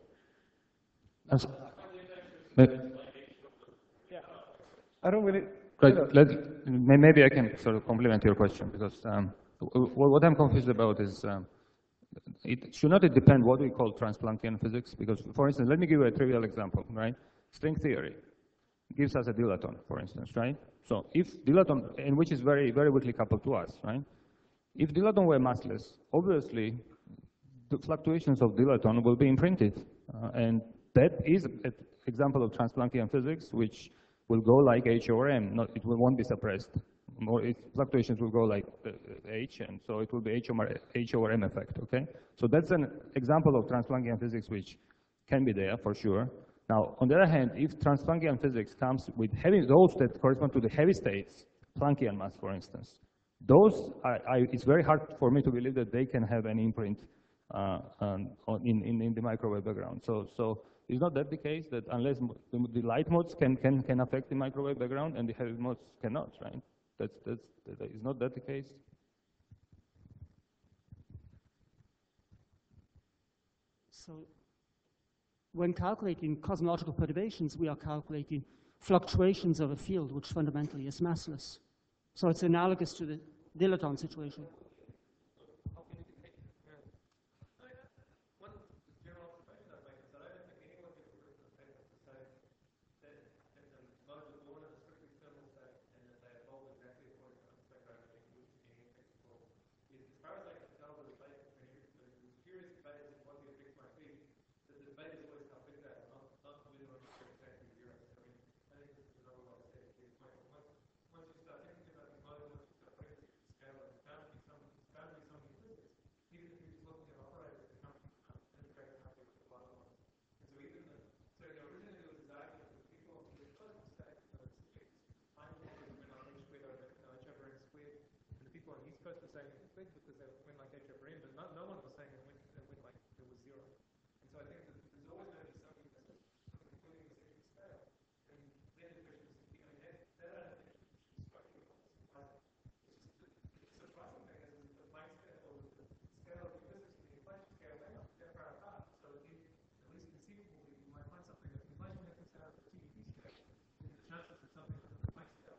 I don't really... Right, maybe I can sort of complement your question, because what I'm confused about is should not it depend what we call trans-Planckian physics? Because, for instance, let me give you a trivial example, right? String theory gives us a dilaton, for instance, right? So if dilaton, and which is very, very weakly coupled to us, right? If dilaton were massless, obviously the fluctuations of dilaton will be imprinted, and that is an example of trans-Planckian physics, which will go like H over M. It won't be suppressed. Fluctuations will go like H, and so it will be H over M effect, okay? So that's an example of trans-Planckian physics which can be there for sure. Now, on the other hand, if trans-Planckian physics comes with those that correspond to the heavy states, Planckian mass, for instance, those, it's very hard for me to believe that they can have an imprint in the microwave background. So is not that the case, that unless the light modes can affect the microwave background and the heavy modes cannot, right? Is not that the case? So when calculating cosmological perturbations, we are calculating fluctuations of a field which fundamentally is massless. So it's analogous to the dilettante situation. First was saying it was big because they went like H over n, but no one was saying it went like it was zero. And so I think that there's always going to be something that's including the second scale. And then the question is, I mean, that structure is the surprising thing is the Planck scale, or the scale of the physics and the inflation scale, they're far apart. So at least conceivably, you might find something that the inflation happens to have the TdT scale. And the chances of something with the Planck scale.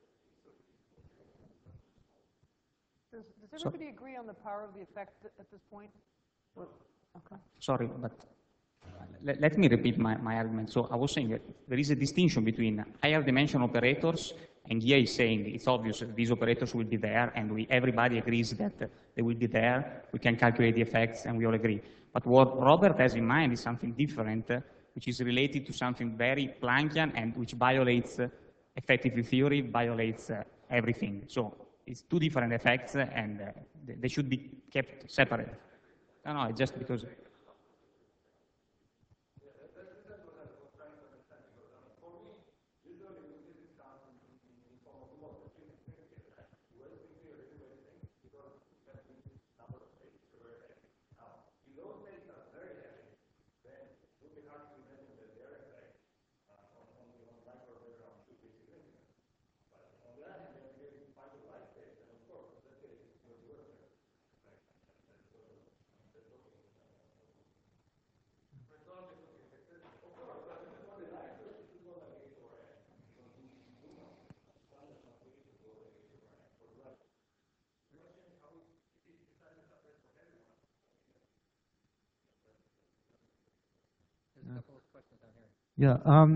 Does everybody agree on the power of the effect at this point? Okay. Sorry, but let me repeat my argument. So I was saying that there is a distinction between higher dimension operators, and here is saying it's obvious that these operators will be there, and everybody agrees that they will be there. We can calculate the effects, and we all agree. But what Robert has in mind is something different, which is related to something very Planckian and which violates effective theory, violates everything. So it's two different effects, and they should be kept separate. No, just because. Yeah,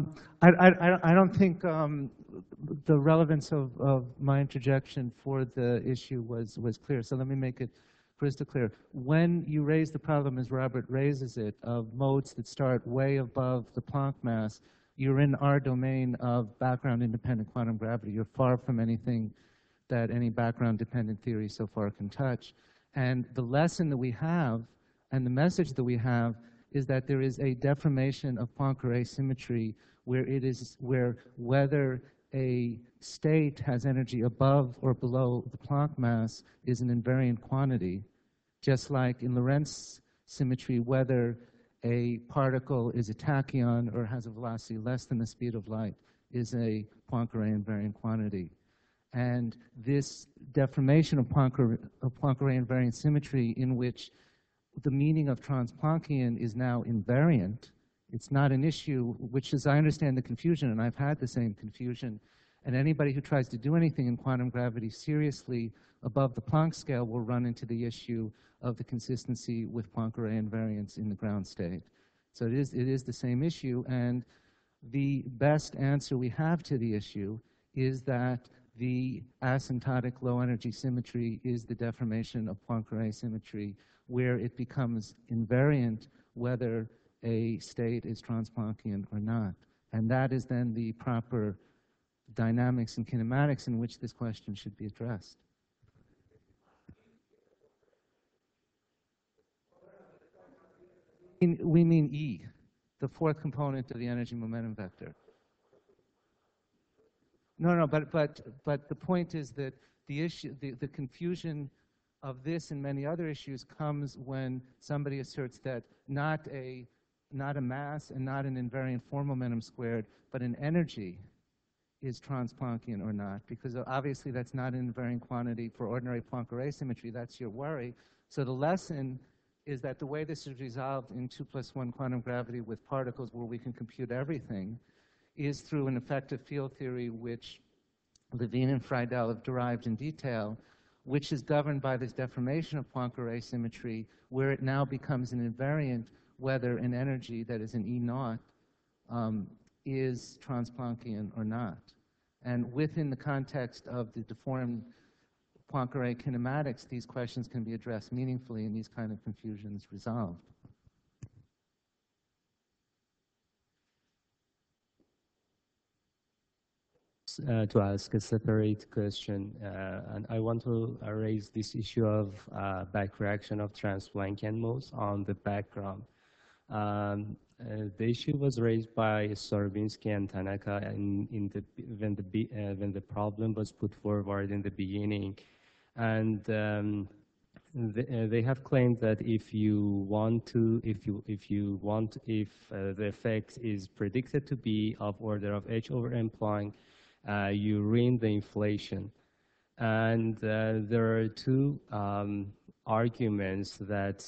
I don't think the relevance of my interjection for the issue was clear. So let me make it crystal clear. When you raise the problem, as Robert raises it, of modes that start way above the Planck mass, you're in our domain of background-independent quantum gravity. You're far from anything that any background-dependent theory so far can touch. And the lesson that we have, and the message that we have, is that there is a deformation of Poincare symmetry where whether a state has energy above or below the Planck mass is an invariant quantity, just like in Lorentz symmetry, whether a particle is a tachyon or has a velocity less than the speed of light is a Poincare invariant quantity. And this deformation of Poincare invariant symmetry, in which the meaning of trans-Planckian is now invariant. It's not an issue, which is, I understand the confusion, and I've had the same confusion, and anybody who tries to do anything in quantum gravity seriously above the Planck scale will run into the issue of the consistency with Poincare invariance in the ground state. So it is the same issue, and the best answer we have to the issue is that the asymptotic low-energy symmetry is the deformation of Poincare symmetry, where it becomes invariant whether a state is trans-Planckian or not. And that is then the proper dynamics and kinematics in which this question should be addressed. We mean E, the fourth component of the energy momentum vector. No, but the point is that the issue, the confusion of this and many other issues comes when somebody asserts that not a mass and not an invariant form momentum squared, but an energy is trans-Planckian or not, because obviously that's not an invariant quantity for ordinary Poincare symmetry. That's your worry. So the lesson is that the way this is resolved in 2+1 quantum gravity with particles where we can compute everything is through an effective field theory which Levine and Friedel have derived in detail, which is governed by this deformation of Poincare symmetry, where it now becomes an invariant whether an energy that is an E0 is trans-Planckian or not. And within the context of the deformed Poincare kinematics, these questions can be addressed meaningfully and these kind of confusions resolved. To ask a separate question, and I want to raise this issue of back reaction of trans-Planckian modes on the background. The issue was raised by Sorbinski and Tanaka when the problem was put forward in the beginning, and they have claimed that if the effect is predicted to be of order of h over m Planck, you ruin the inflation. And there are two arguments that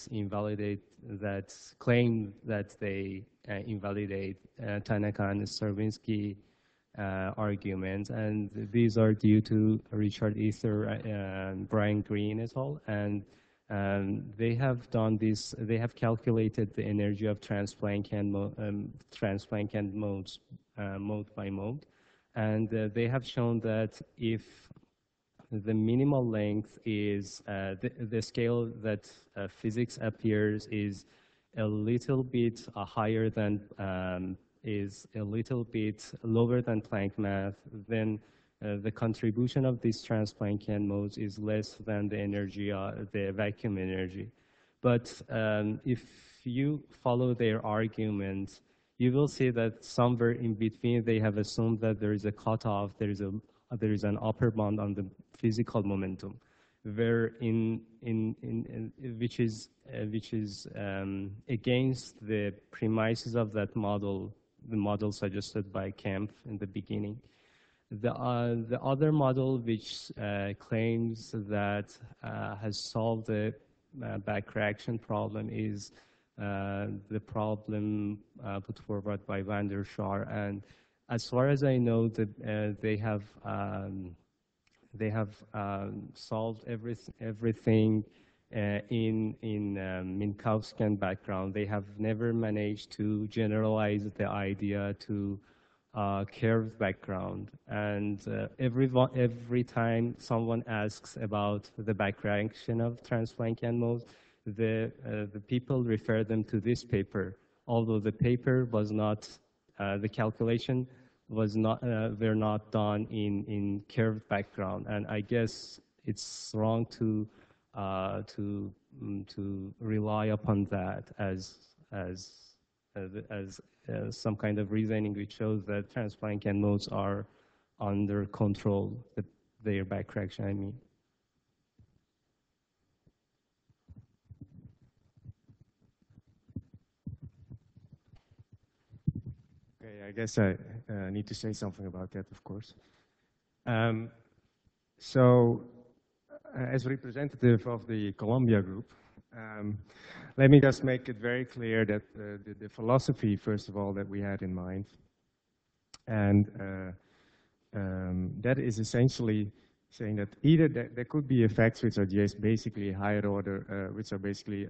claim that they invalidate Tanaka and Stravinsky arguments, and these are due to Richard Ether and Brian Greene et al. And they have done this. They have calculated the energy of trans-Planckian modes mode by mode, and they have shown that if the minimal length is the scale that physics appears is a little bit higher than is a little bit lower than Planck math, then the contribution of these trans-Planckian modes is less than the energy, the vacuum energy. But if you follow their argument, you will see that somewhere in between they have assumed that there is a cutoff, there is an upper bound on the physical momentum, where which is against the premises of that model, the model suggested by Kempf in the beginning. The other model which claims that has solved the back reaction problem is the problem put forward by van der Schaar, and as far as I know, they have solved everything in Minkowskian background. They have never managed to generalize the idea to curved background. And every time someone asks about the back reaction of trans-Planckian modes, the people refer them to this paper, although the paper was not, the calculation was not, were not done in curved background. And I guess it's wrong to rely upon that as some kind of reasoning which shows that trans-Planckian modes are under control, their back reaction, I mean. Okay, I guess I need to say something about that, of course. As representative of the Columbia Group, let me just make it very clear that the philosophy, first of all, that we had in mind, and that is essentially saying that either there could be effects which are just basically higher order, which are basically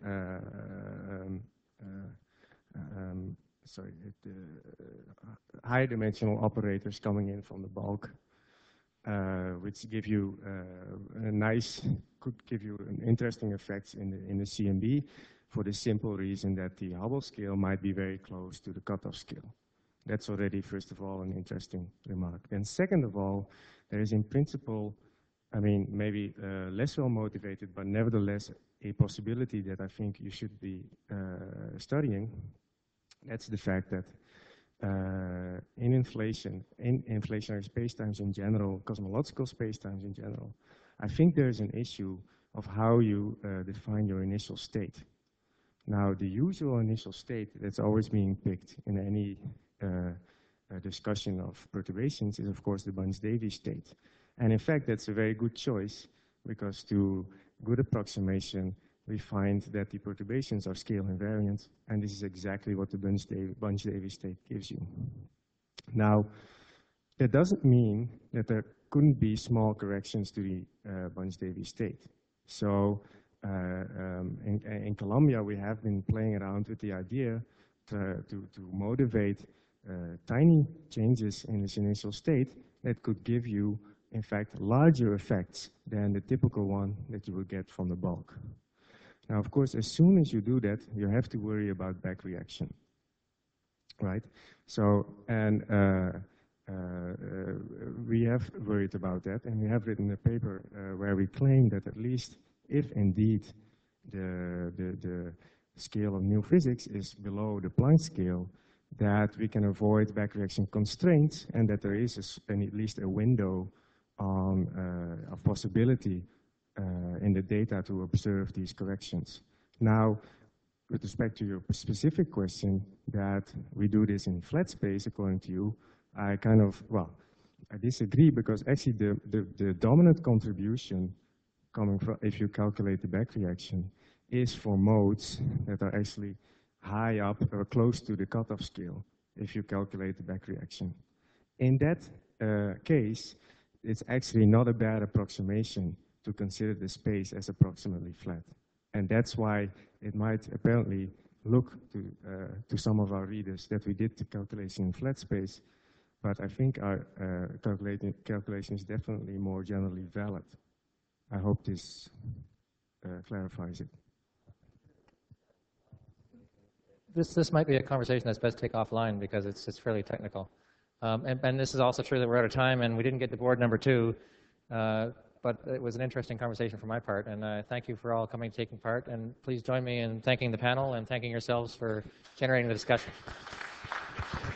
higher dimensional operators coming in from the bulk, which give you could give you an interesting effects in the CMB, for the simple reason that the Hubble scale might be very close to the cutoff scale. That's already, first of all, an interesting remark. Then second of all, there is in principle, I mean, maybe less well motivated, but nevertheless a possibility that I think you should be studying. That's the fact that in inflationary spacetimes in general, cosmological spacetimes in general, I think there's an issue of how you define your initial state. Now, the usual initial state that's always being picked in any discussion of perturbations is, of course, the Bunch-Davy state. And in fact, that's a very good choice, because to good approximation, we find that the perturbations are scale invariant, and this is exactly what the Bunch-Davy state gives you. Now, that doesn't mean that there couldn't be small corrections to the Bunch-Davy state. So in Columbia, we have been playing around with the idea to motivate tiny changes in this initial state that could give you, in fact, larger effects than the typical one that you will get from the bulk. Now, of course, as soon as you do that, you have to worry about back reaction, right? So, and we have worried about that, and we have written a paper where we claim that at least if indeed the scale of new physics is below the Planck scale, that we can avoid back reaction constraints, and that there is at least a window on a possibility in the data to observe these corrections. Now, with respect to your specific question, that we do this in flat space, according to you, I kind of, well, I disagree, because actually the dominant contribution coming from, if you calculate the back reaction, is for modes that are actually high up or close to the cutoff scale, if you calculate the back reaction. In that case, it's actually not a bad approximation to consider the space as approximately flat. And that's why it might apparently look to some of our readers that we did the calculation in flat space, but I think our calculation is definitely more generally valid. I hope this clarifies it. This might be a conversation that's best to take offline, because it's fairly technical. And this is also true that we're out of time, and we didn't get to board number 2. But it was an interesting conversation for my part, and thank you for all coming, taking part, and please join me in thanking the panel and thanking yourselves for generating the discussion.